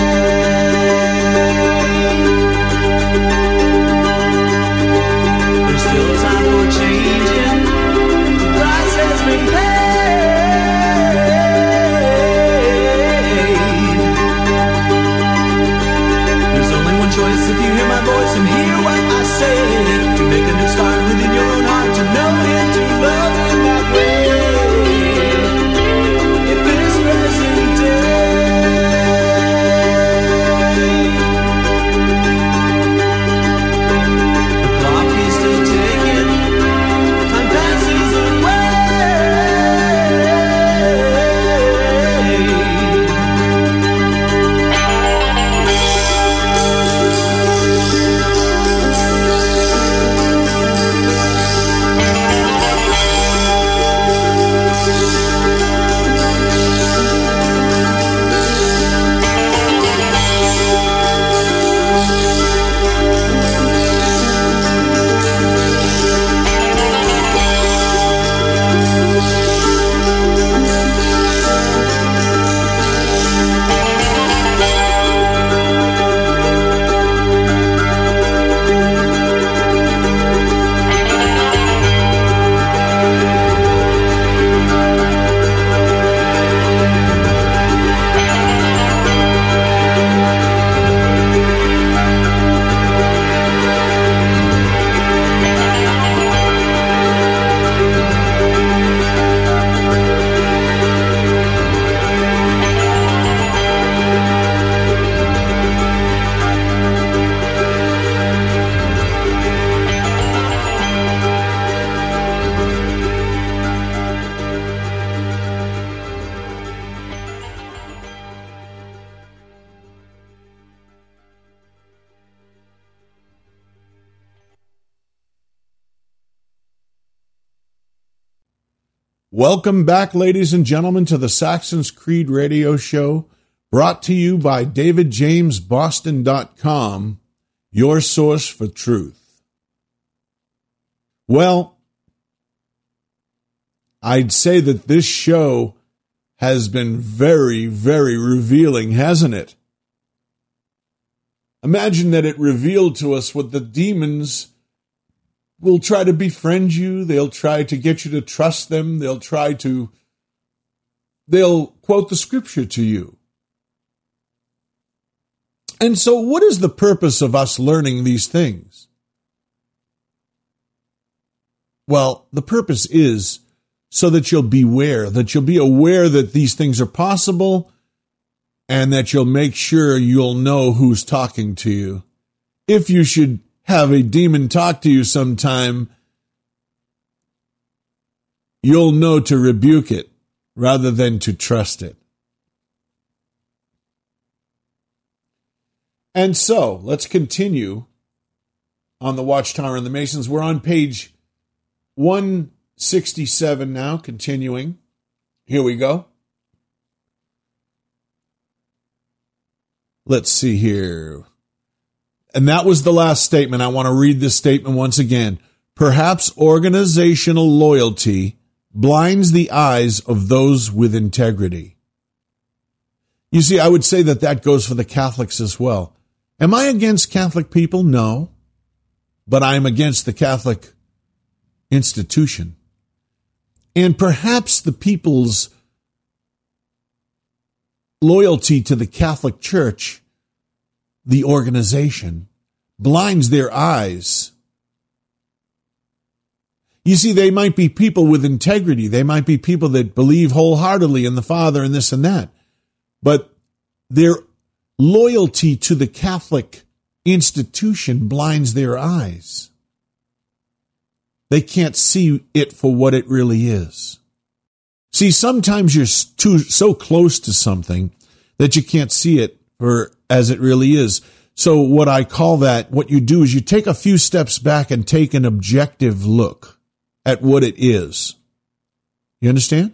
There's still time for changing. The price has been paid. There's only one choice if you hear my voice and hear what I say. To make a new start within your own heart, to know Him, to love Him that way in this present day. The clock is still ticking, time passes away. Welcome back, ladies and gentlemen, to the Saxon's Creed radio show, brought to you by David James Boston dot com, your source for truth. Well, I'd say that this show has been very, very revealing, hasn't it? Imagine that it revealed to us what the demons will try to befriend you. They'll try to get you to trust them. They'll try to, they'll quote the scripture to you. And so what is the purpose of us learning these things? Well, the purpose is so that you'll beware, that you'll be aware that these things are possible, and that you'll make sure you'll know who's talking to you. If you should have a demon talk to you sometime, you'll know to rebuke it rather than to trust it. And so, let's continue on the Watchtower and the Masons. We're on page one sixty-seven now, continuing. Here we go. Let's see here. And that was the last statement. I want to read this statement once again. Perhaps organizational loyalty blinds the eyes of those with integrity. You see, I would say that that goes for the Catholics as well. Am I against Catholic people? No. But I'm against the Catholic institution. And perhaps the people's loyalty to the Catholic Church, the organization, blinds their eyes. You see, they might be people with integrity. They might be people that believe wholeheartedly in the Father and this and that. But their loyalty to the Catholic institution blinds their eyes. They can't see it for what it really is. See, sometimes you're too so close to something that you can't see it for as it really is. So what I call that, what you do is you take a few steps back and take an objective look at what it is. You understand?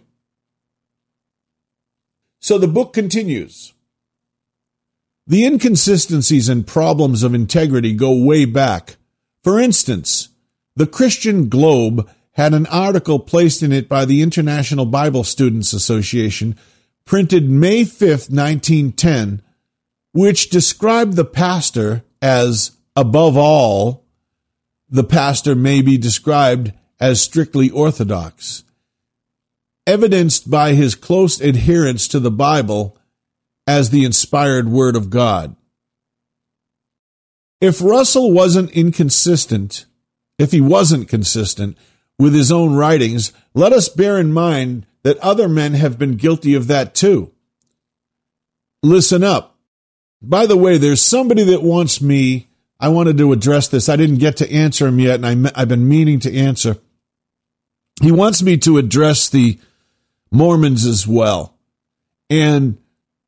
So the book continues. The inconsistencies and problems of integrity go way back. For instance, the Christian Globe had an article placed in it by the International Bible Students Association, printed May fifth, nineteen ten, which described the pastor as, above all, the pastor may be described as strictly orthodox, evidenced by his close adherence to the Bible as the inspired Word of God. If Russell wasn't inconsistent, if he wasn't consistent with his own writings, let us bear in mind that other men have been guilty of that too. Listen up. By the way, there's somebody that wants me, I wanted to address this. I didn't get to answer him yet, and I, I've been meaning to answer. He wants me to address the Mormons as well. And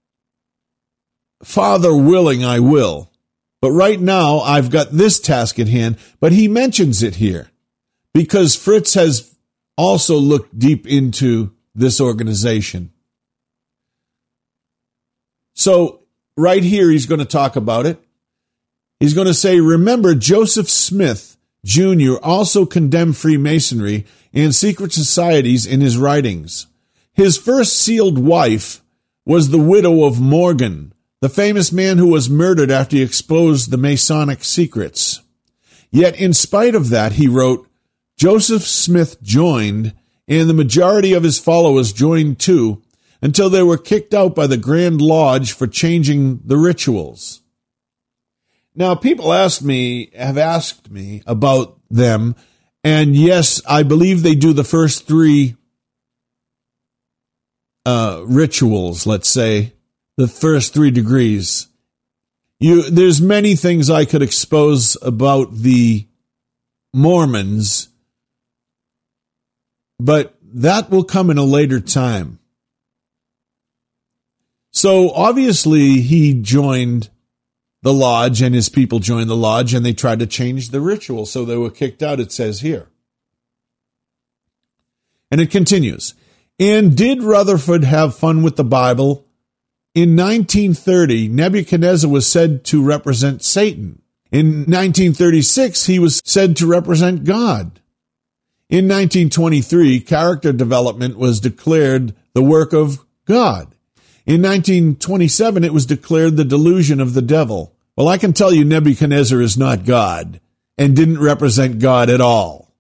Father willing, I will. But right now, I've got this task at hand, but he mentions it here because Fritz has also looked deep into this organization. So, right here, he's going to talk about it. He's going to say, remember, Joseph Smith, Junior also condemned Freemasonry and secret societies in his writings. His first sealed wife was the widow of Morgan, the famous man who was murdered after he exposed the Masonic secrets. Yet, in spite of that, he wrote, Joseph Smith joined, and the majority of his followers joined too, until they were kicked out by the Grand Lodge for changing the rituals. Now, people asked me, have asked me about them, and yes, I believe they do the first three uh, rituals, let's say, the first three degrees. You, there's many things I could expose about the Mormons, but that will come in a later time. So obviously he joined the lodge and his people joined the lodge and they tried to change the ritual. So they were kicked out, it says here. And it continues. And did Rutherford have fun with the Bible? In nineteen thirty, Nebuchadnezzar was said to represent Satan. In nineteen thirty-six, he was said to represent God. In nineteen twenty-three, character development was declared the work of God. In nineteen twenty-seven, it was declared the delusion of the devil. Well, I can tell you Nebuchadnezzar is not God and didn't represent God at all.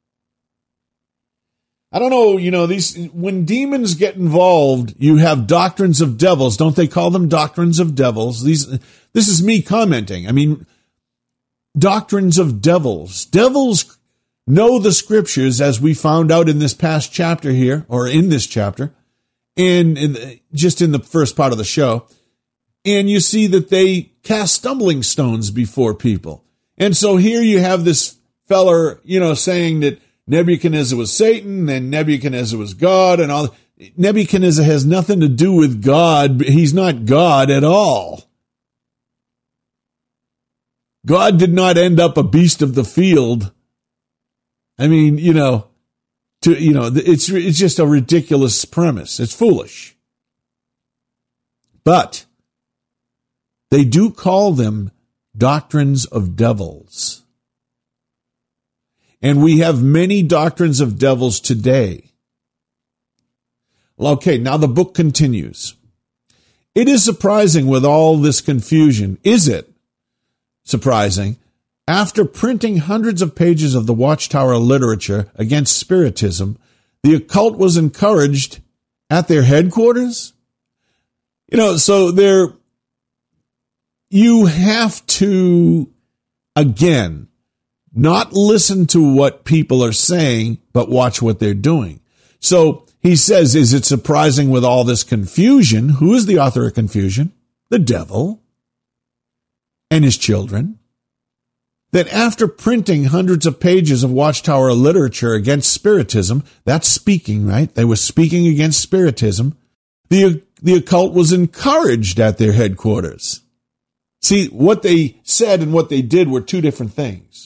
I don't know, you know, these when demons get involved, you have doctrines of devils. Don't they call them doctrines of devils? These this is me commenting. I mean, doctrines of devils. Devils know the scriptures, as we found out in this past chapter here, or in this chapter, and in the, just in the first part of the show. And you see that they cast stumbling stones before people. And so here you have this feller, you know, saying that Nebuchadnezzar was Satan, and Nebuchadnezzar was God, and all. Nebuchadnezzar has nothing to do with God. He's not God at all. God did not end up a beast of the field. I mean, you know, to you know, it's it's just a ridiculous premise. It's foolish. But they do call them doctrines of devils. And we have many doctrines of devils today. Okay, now the book continues. It is surprising with all this confusion. Is it surprising? After printing hundreds of pages of the Watchtower literature against Spiritism, the occult was encouraged at their headquarters? You know, so there, you have to, again, not listen to what people are saying, but watch what they're doing. So he says, is it surprising with all this confusion? Who is the author of confusion? The devil and his children. That after printing hundreds of pages of Watchtower literature against Spiritism, that's speaking, right? They were speaking against Spiritism. The, the occult was encouraged at their headquarters. See, what they said and what they did were two different things.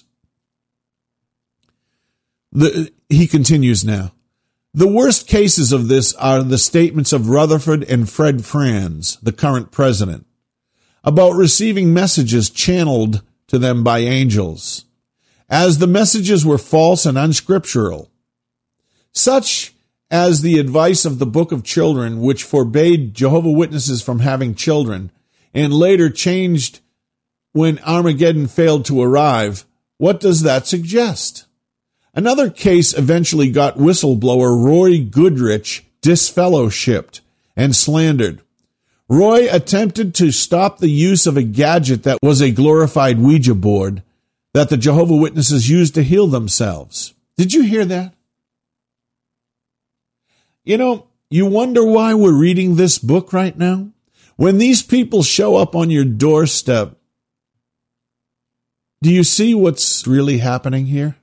The, he continues now. The worst cases of this are the statements of Rutherford and Fred Franz, the current president, about receiving messages channeled to them by angels, as the messages were false and unscriptural, such as the advice of the Book of Children, which forbade Jehovah's Witnesses from having children, and later changed when Armageddon failed to arrive. What does that suggest? Another case eventually got whistleblower Roy Goodrich disfellowshipped and slandered. Roy attempted to stop the use of a gadget that was a glorified Ouija board that the Jehovah's Witnesses used to heal themselves. Did you hear that? You know, you wonder why we're reading this book right now? When these people show up on your doorstep, do you see what's really happening here?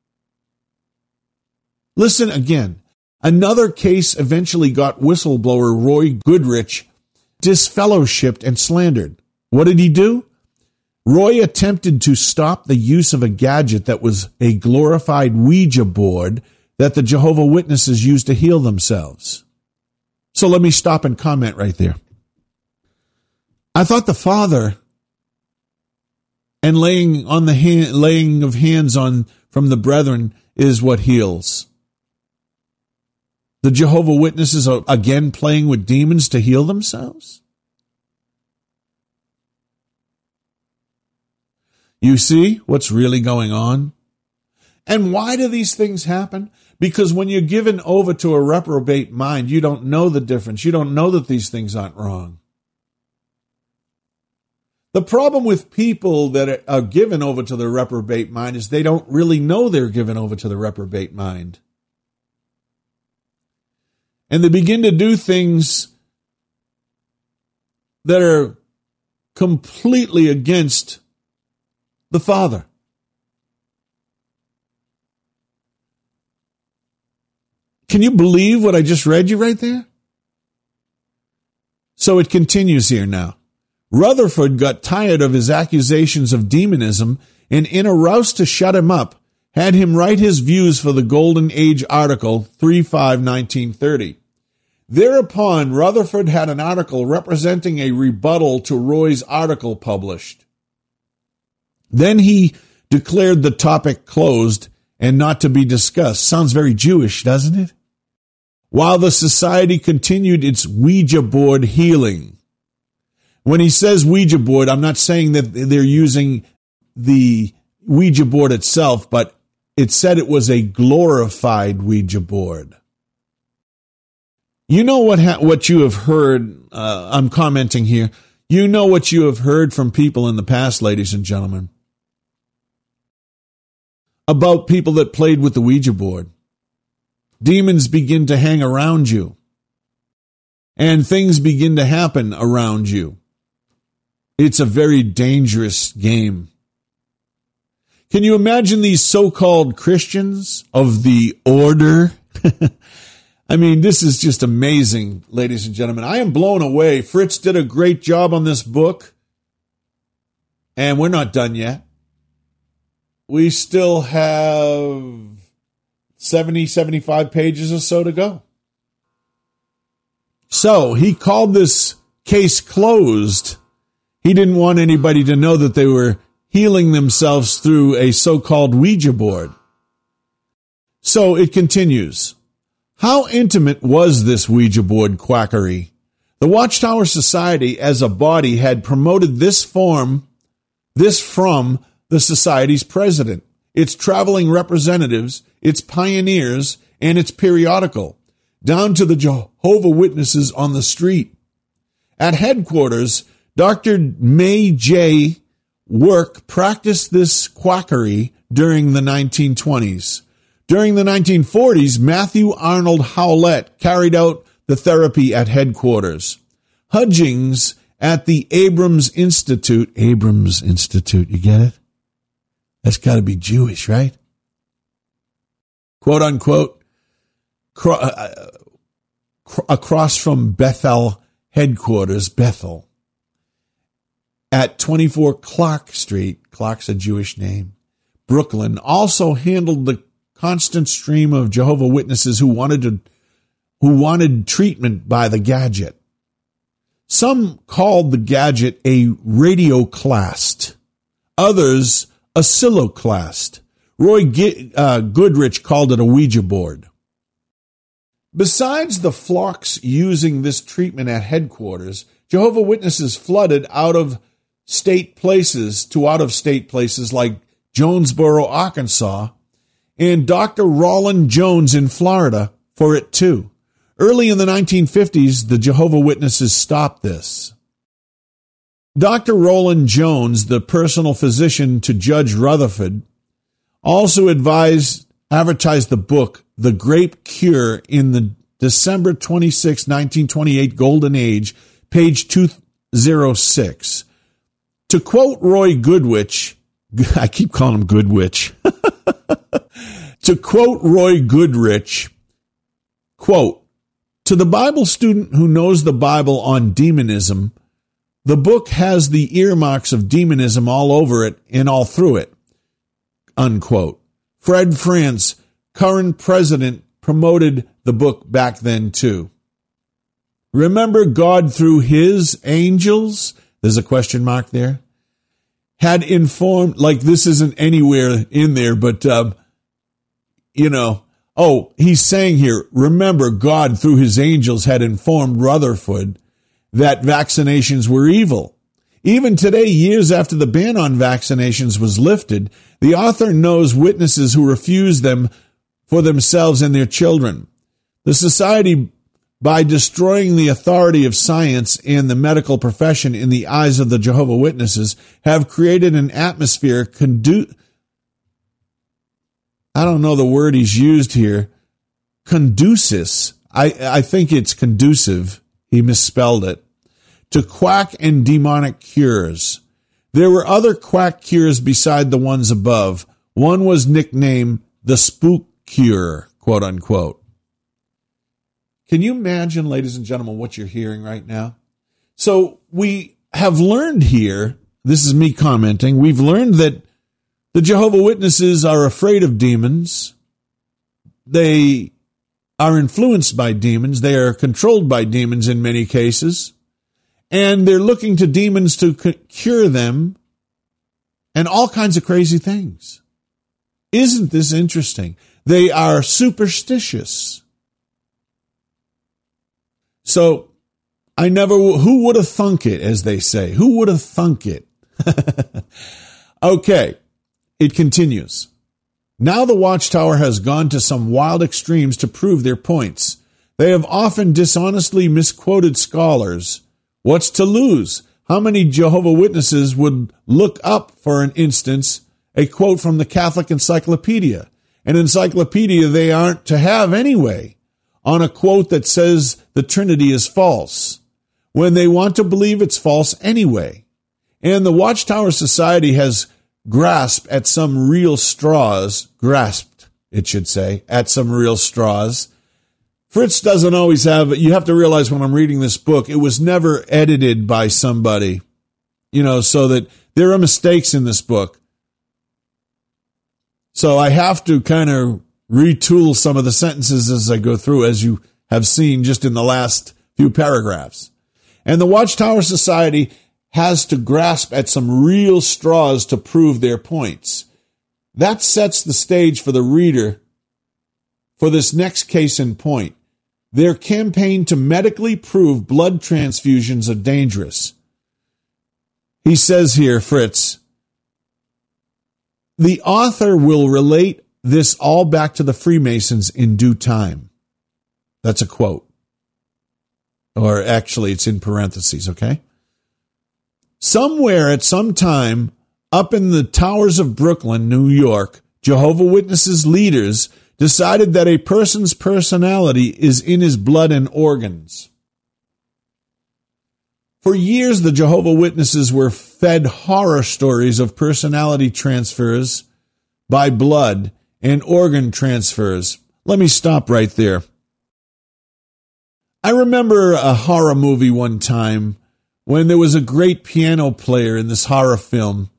Listen again. Another case eventually got whistleblower Roy Goodrich disfellowshipped and slandered. What did he do? Roy attempted to stop the use of a gadget that was a glorified Ouija board that the Jehovah's Witnesses used to heal themselves. So let me stop and comment right there. I thought the Father and laying on the hand, laying of hands on from the brethren is what heals. The Jehovah's Witnesses are again playing with demons to heal themselves? You see what's really going on? And why do these things happen? Because when you're given over to a reprobate mind, you don't know the difference. You don't know that these things aren't wrong. The problem with people that are given over to the reprobate mind is they don't really know they're given over to the reprobate mind. And they begin to do things that are completely against the Father. Can you believe what I just read you right there? So it continues here now. Rutherford got tired of his accusations of demonism and, in a rouse to shut him up, had him write his views for the Golden Age article three five nineteen thirty. Thereupon, Rutherford had an article representing a rebuttal to Roy's article published. Then he declared the topic closed and not to be discussed. Sounds very Jewish, doesn't it? While the society continued its Ouija board healing. When he says Ouija board, I'm not saying that they're using the Ouija board itself, but it said it was a glorified Ouija board. You know what ha- what you have heard, uh, I'm commenting here, you know what you have heard from people in the past, ladies and gentlemen, about people that played with the Ouija board. Demons begin to hang around you, and things begin to happen around you. It's a very dangerous game. Can you imagine these so-called Christians of the order? I mean, this is just amazing, ladies and gentlemen. I am blown away. Fritz did a great job on this book, and we're not done yet. We still have seventy, seventy-five pages or so to go. So he called this case closed. He didn't want anybody to know that they were healing themselves through a so-called Ouija board. So it continues. How intimate was this Ouija board quackery? The Watchtower Society as a body had promoted this form, this from the Society's president, its traveling representatives, its pioneers, and its periodical, down to the Jehovah's Witnesses on the street. At headquarters, Doctor May J. Work practiced this quackery during the nineteen twenties. During the nineteen forties, Matthew Arnold Howlett carried out the therapy at headquarters. Hudgings at the Abrams Institute. Abrams Institute, you get it? That's got to be Jewish, right? Quote unquote, cro- uh, cr- across from Bethel headquarters, Bethel, at twenty-four Clark Street, Clark's a Jewish name, Brooklyn, also handled the constant stream of Jehovah's Witnesses who wanted to, who wanted treatment by the gadget. Some called the gadget a radioclast, others a oscilloclast. Roy G- uh, Goodrich called it a Ouija board. Besides the flocks using this treatment at headquarters, Jehovah's Witnesses flooded out of state places to out of state places like Jonesboro, Arkansas, and Doctor Roland Jones in Florida for it too. Early in the nineteen fifties, the Jehovah's Witnesses stopped this. Doctor Roland Jones, the personal physician to Judge Rutherford, also advised, advertised the book, The Grape Cure, in the December twenty-sixth, nineteen twenty-eight Golden Age, page two oh six. To quote Roy Goodrich, I keep calling him Goodwitch. To quote Roy Goodrich, quote, to the Bible student who knows the Bible on demonism, the book has the earmarks of demonism all over it and all through it, unquote. Fred France, current president, promoted the book back then too. Remember God through his angels? There's a question mark there. Had informed, like this isn't anywhere in there, but, um, you know, oh, he's saying here, remember God through his angels had informed Rutherford that vaccinations were evil. Even today, years after the ban on vaccinations was lifted, the author knows witnesses who refuse them for themselves and their children. The society, by destroying the authority of science and the medical profession in the eyes of the Jehovah's Witnesses, have created an atmosphere condu- I don't know the word he's used here. Conducive. I, I think it's conducive. He misspelled it. To quack and demonic cures. There were other quack cures beside the ones above. One was nicknamed the spook cure, quote unquote. Can you imagine, ladies and gentlemen, what you're hearing right now? So we have learned here, this is me commenting, we've learned that The Jehovah's Witnesses are afraid of demons. They are influenced by demons. They are controlled by demons in many cases. And they're looking to demons to cure them and all kinds of crazy things. Isn't this interesting? They are superstitious. So, I never, who would have thunk it, as they say? Who would have thunk it? Okay, it continues. Now the Watchtower has gone to some wild extremes to prove their points. They have often dishonestly misquoted scholars. What's to lose? How many Jehovah's Witnesses would look up, for an instance, a quote from the Catholic Encyclopedia? An encyclopedia they aren't to have anyway, on a quote that says the Trinity is false, when they want to believe it's false anyway. And the Watchtower Society has grasped at some real straws, grasped, it should say, at some real straws. Fritz doesn't always have, you have to realize when I'm reading this book, it was never edited by somebody, you know, so that there are mistakes in this book. So I have to kind of retool some of the sentences as I go through, as you have seen just in the last few paragraphs. And the Watchtower Society has to grasp at some real straws to prove their points. That sets the stage for the reader for this next case in point. Their campaign to medically prove blood transfusions are dangerous. He says here, Fritz, the author will relate this all back to the Freemasons in due time. That's a quote. Or actually, it's in parentheses, okay? Somewhere at some time up in the towers of Brooklyn, New York, Jehovah's Witnesses leaders decided that a person's personality is in his blood and organs. For years, the Jehovah's Witnesses were fed horror stories of personality transfers by blood and organ transfers. Let me stop right there. I remember a horror movie one time when there was a great piano player in this horror film,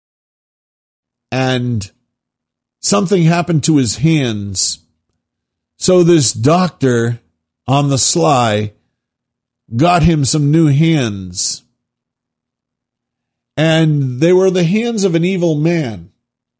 and something happened to his hands. So this doctor, on the sly, got him some new hands. And they were the hands of an evil man.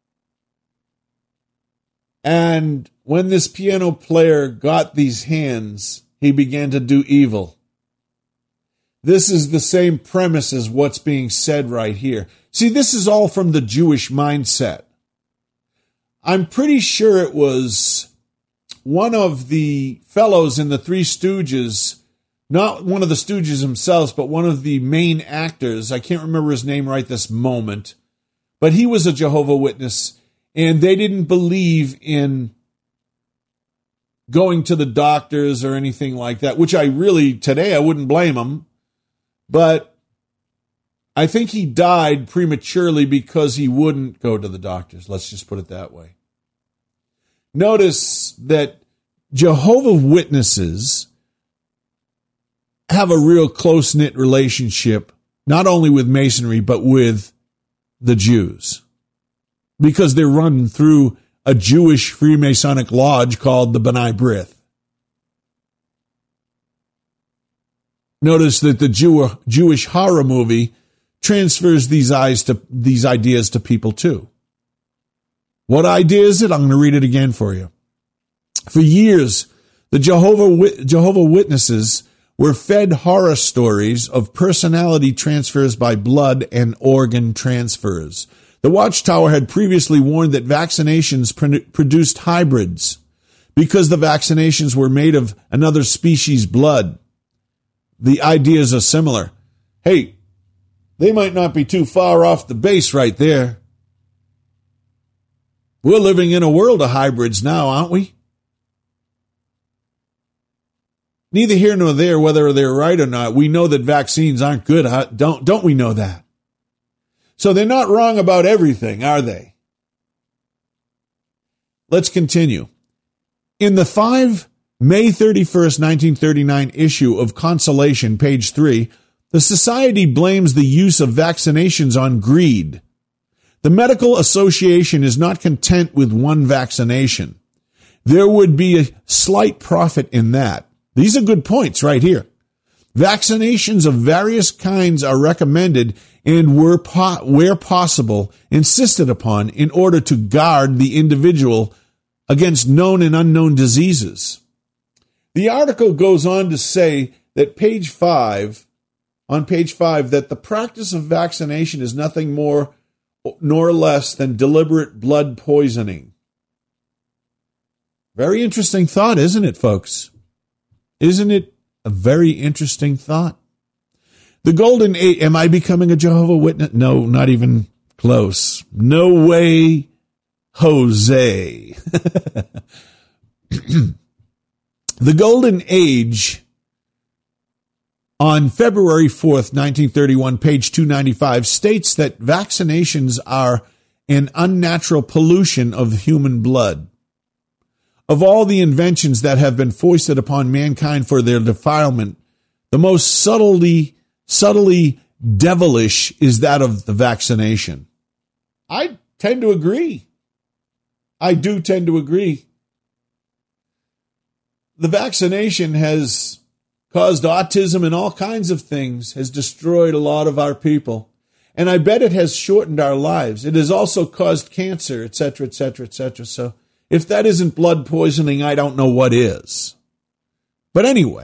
And when this piano player got these hands, he began to do evil. This is the same premise as what's being said right here. See, this is all from the Jewish mindset. I'm pretty sure it was one of the fellows in the Three Stooges, not one of the Stooges themselves, but one of the main actors. I can't remember his name right this moment, but he was a Jehovah's Witness, and they didn't believe in going to the doctors or anything like that, which I really, today, I wouldn't blame him. But I think he died prematurely because he wouldn't go to the doctors. Let's just put it that way. Notice that Jehovah's Witnesses have a real close-knit relationship, not only with Masonry, but with the Jews, because they're run through a Jewish Freemasonic lodge called the B'nai B'rith. Notice that the Jew, Jewish horror movie transfers these, eyes to, these ideas to people too. What idea is it? I'm going to read it again for you. For years, the Jehovah, Jehovah's Witnesses were fed horror stories of personality transfers by blood and organ transfers. The Watchtower had previously warned that vaccinations pr- produced hybrids because the vaccinations were made of another species' blood. The ideas are similar. Hey, they might not be too far off the base right there. We're living in a world of hybrids now, aren't we? Neither here nor there, whether they're right or not, we know that vaccines aren't good. Don't, don't we know that? So they're not wrong about everything, are they? Let's continue. In the five May thirty-first, nineteen thirty-nine issue of Consolation, page three, the Society blames the use of vaccinations on greed. The Medical Association is not content with one vaccination. There would be a slight profit in that. These are good points right here. Vaccinations of various kinds are recommended and, were po- where possible, insisted upon in order to guard the individual against known and unknown diseases. The article goes on to say that page five, on page five, that the practice of vaccination is nothing more nor less than deliberate blood poisoning. Very interesting thought, isn't it, folks? Isn't it a very interesting thought? The golden age, am I becoming a Jehovah's Witness? No, not even close. No way, Jose. The golden age on February fourth, nineteen thirty-one, page two ninety-five, states that vaccinations are an unnatural pollution of human blood. Of all the inventions that have been foisted upon mankind for their defilement, the most subtly, subtly devilish is that of the vaccination. I tend to agree. I do tend to agree. The vaccination has caused autism and all kinds of things, has destroyed a lot of our people. And I bet it has shortened our lives. It has also caused cancer, et cetera, et cetera, et cetera. So if that isn't blood poisoning, I don't know what is. But anyway,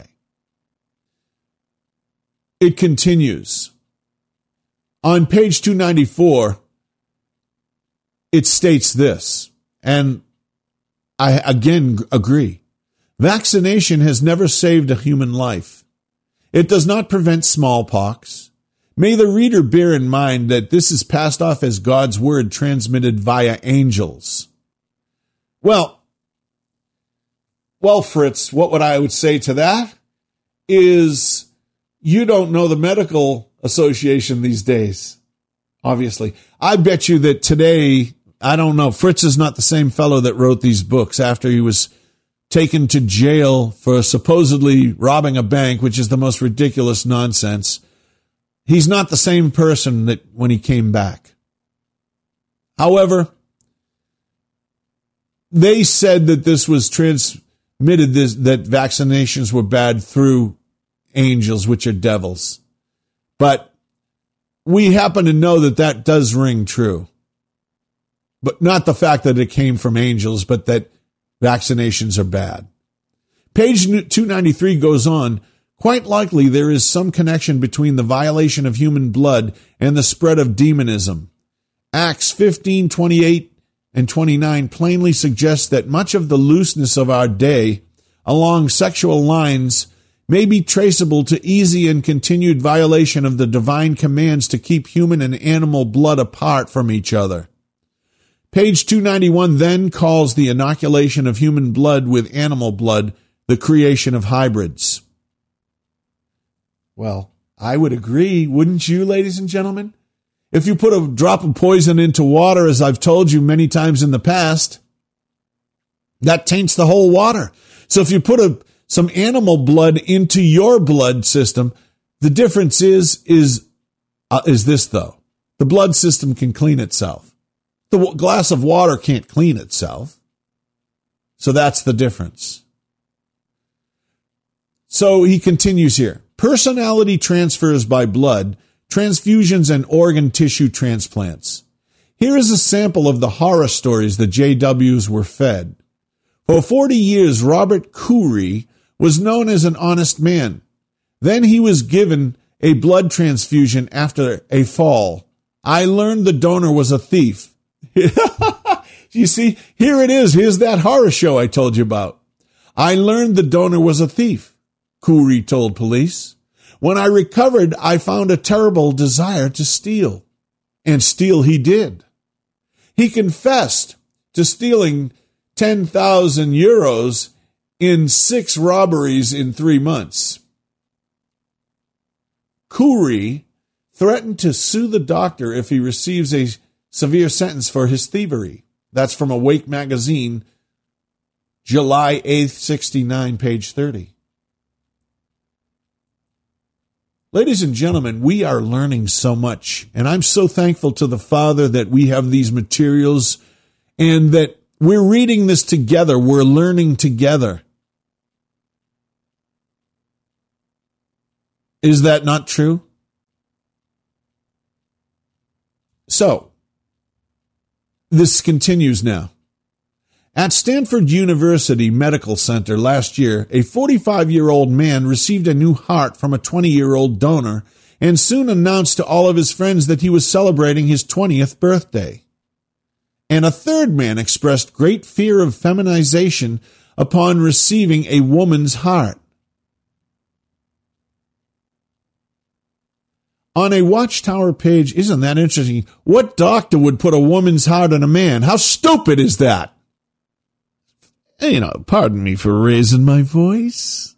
it continues. On page two ninety-four, it states this, and I again agree. Vaccination has never saved a human life. It does not prevent smallpox. May the reader bear in mind that this is passed off as God's word transmitted via angels. Well, well, Fritz, what would I would say to that is you don't know the medical association these days, obviously. I bet you that today, I don't know, Fritz is not the same fellow that wrote these books after he was taken to jail for supposedly robbing a bank, which is the most ridiculous nonsense. He's not the same person that when he came back. However, they said that this was transmitted, this, that vaccinations were bad through angels, which are devils. But we happen to know that that does ring true. But not the fact that it came from angels, but that vaccinations are bad. Page two ninety-three goes on, quite likely there is some connection between the violation of human blood and the spread of demonism. Acts fifteen, twenty-eight and twenty-nine plainly suggests that much of the looseness of our day along sexual lines may be traceable to easy and continued violation of the divine commands to keep human and animal blood apart from each other. Page two ninety-one then calls the inoculation of human blood with animal blood the creation of hybrids. Well, I would agree, wouldn't you, ladies and gentlemen? If you put a drop of poison into water, as I've told you many times in the past, that taints the whole water. So if you put a, some animal blood into your blood system, the difference is, is, uh, is this though. The blood system can clean itself. The w- glass of water can't clean itself. So that's the difference. So he continues here. Personality transfers by blood, transfusions, and organ tissue transplants. Here is a sample of the horror stories the J Ws were fed. For forty years, Robert Coury was known as an honest man. Then he was given a blood transfusion after a fall. I learned the donor was a thief. You see, here it is. Here's that horror show I told you about. I learned the donor was a thief, Coury told police. When I recovered, I found a terrible desire to steal. And steal he did. He confessed to stealing ten thousand euros in six robberies in three months. Coury threatened to sue the doctor if he receives a severe sentence for his thievery. That's from Awake Magazine, July eighth, sixty-nine, page thirty. Ladies and gentlemen, we are learning so much, and I'm so thankful to the Father that we have these materials and that we're reading this together. We're learning together. Is that not true? So, this continues now. At Stanford University Medical Center last year, a forty-five-year-old man received a new heart from a twenty-year-old donor and soon announced to all of his friends that he was celebrating his twentieth birthday. And a third man expressed great fear of feminization upon receiving a woman's heart. On a Watchtower page, isn't that interesting? What doctor would put a woman's heart in a man? How stupid is that? You know, pardon me for raising my voice.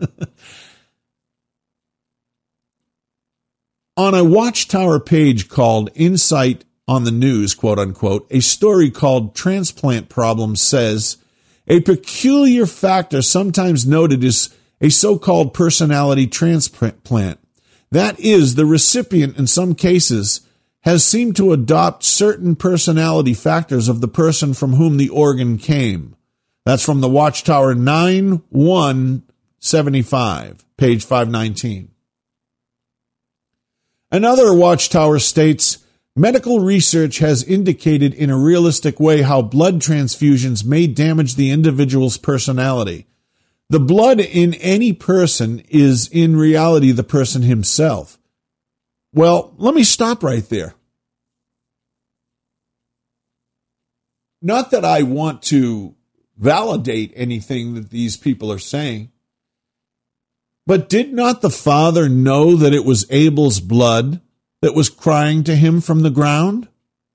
On a Watchtower page called Insight on the News, quote unquote, a story called Transplant Problems says, a peculiar factor sometimes noted is a so-called personality transplant. That is, the recipient in some cases has seemed to adopt certain personality factors of the person from whom the organ came. That's from the Watchtower nine one seventy-five, page five nineteen. Another Watchtower states, medical research has indicated in a realistic way how blood transfusions may damage the individual's personality. The blood in any person is in reality the person himself. Well, let me stop right there. Not that I want to validate anything that these people are saying, but did not the Father know that it was Abel's blood that was crying to him from the ground?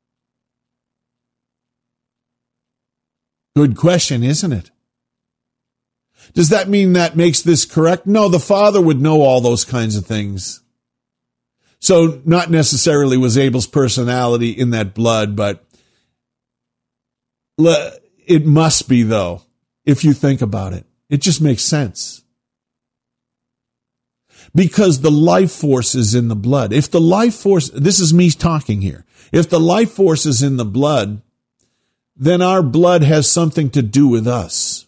Good question, isn't it? Does that mean that makes this correct? No, the Father would know all those kinds of things. So not necessarily was Abel's personality in that blood, but it must be, though, if you think about it. It just makes sense. Because the life force is in the blood. If the life force, this is me talking here. If the life force is in the blood, then our blood has something to do with us.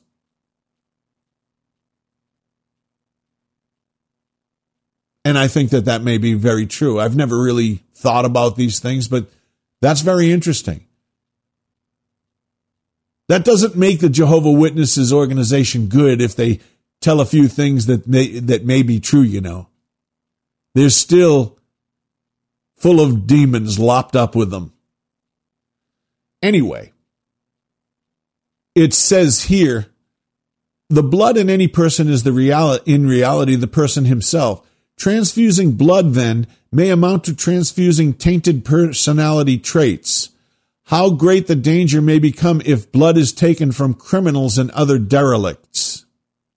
And I think that that may be very true. I've never really thought about these things, but that's very interesting. That doesn't make the Jehovah's Witnesses organization good if they tell a few things that may, that may be true, you know. They're still full of demons lopped up with them. Anyway, it says here, the blood in any person is the reality, in reality the person himself. Transfusing blood, then, may amount to transfusing tainted personality traits. How great the danger may become if blood is taken from criminals and other derelicts.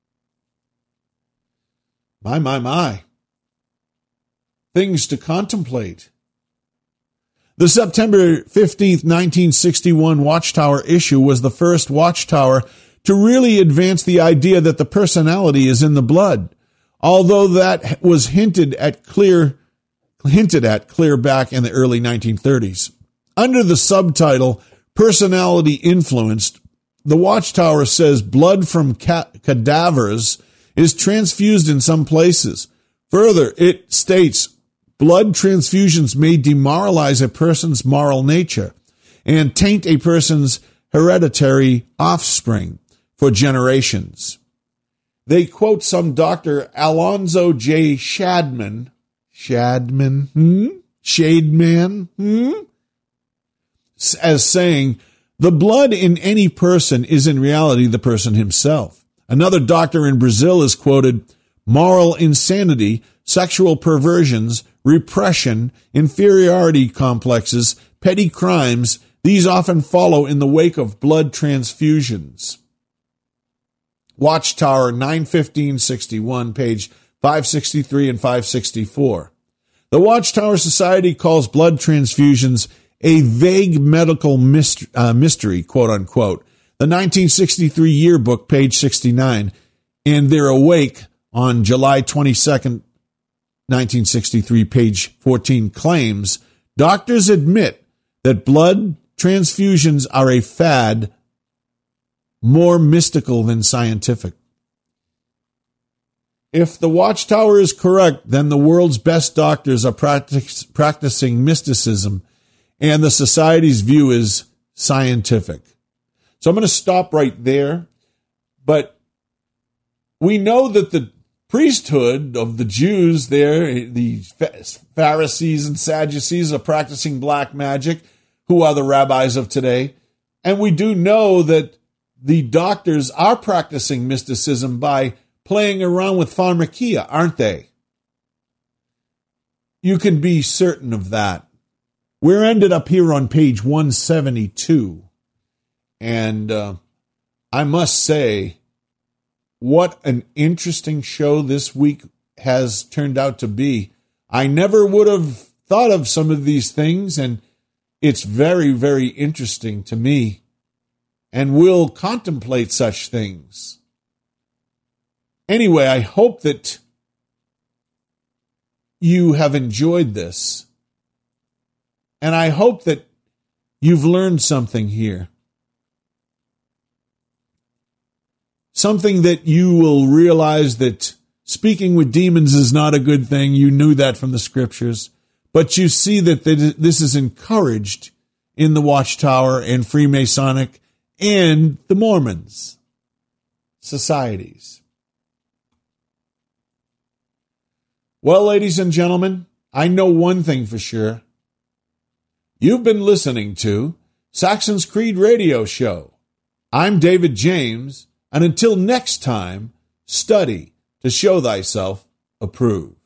My, my, my. Things to contemplate. The September fifteenth, nineteen sixty-one Watchtower issue was the first Watchtower to really advance the idea that the personality is in the blood. Although that was hinted at clear, hinted at clear back in the early nineteen thirties. Under the subtitle, Personality Influenced, the Watchtower says blood from ca- cadavers is transfused in some places. Further, it states blood transfusions may demoralize a person's moral nature and taint a person's hereditary offspring for generations. They quote some Doctor Alonzo J. Shadman, Shadman, hmm? Shademan, hmm? as saying, the blood in any person is in reality the person himself. Another doctor in Brazil is quoted, moral insanity, sexual perversions, repression, inferiority complexes, petty crimes, these often follow in the wake of blood transfusions. Watchtower nine fifteen sixty-one, page five sixty-three and five sixty-four. The Watchtower Society calls blood transfusions a vague medical mystery, uh, mystery, quote unquote. The nineteen sixty-three yearbook, page sixty-nine, and they're awake on July twenty-second, nineteen sixty-three, page fourteen, claims, doctors admit that blood transfusions are a fad more mystical than scientific. If the Watchtower is correct, then the world's best doctors are practic- practicing mysticism, and the society's view is scientific. So I'm going to stop right there. But we know that the priesthood of the Jews there, the Pharisees and Sadducees, are practicing black magic, who are the rabbis of today. And we do know that the doctors are practicing mysticism by playing around with pharmakia, aren't they? You can be certain of that. We're ended up here on page one seventy-two. And uh, I must say, what an interesting show this week has turned out to be. I never would have thought of some of these things, and it's very, very interesting to me. And we'll contemplate such things. Anyway, I hope that you have enjoyed this. And I hope that you've learned something here. Something that you will realize that speaking with demons is not a good thing. You knew that from the scriptures. But you see that this is encouraged in the Watchtower and Freemasonic and the Mormons societies. Well, ladies and gentlemen, I know one thing for sure. You've been listening to Saxon's Creed Radio Show. I'm David James, and until next time, study to show thyself approved.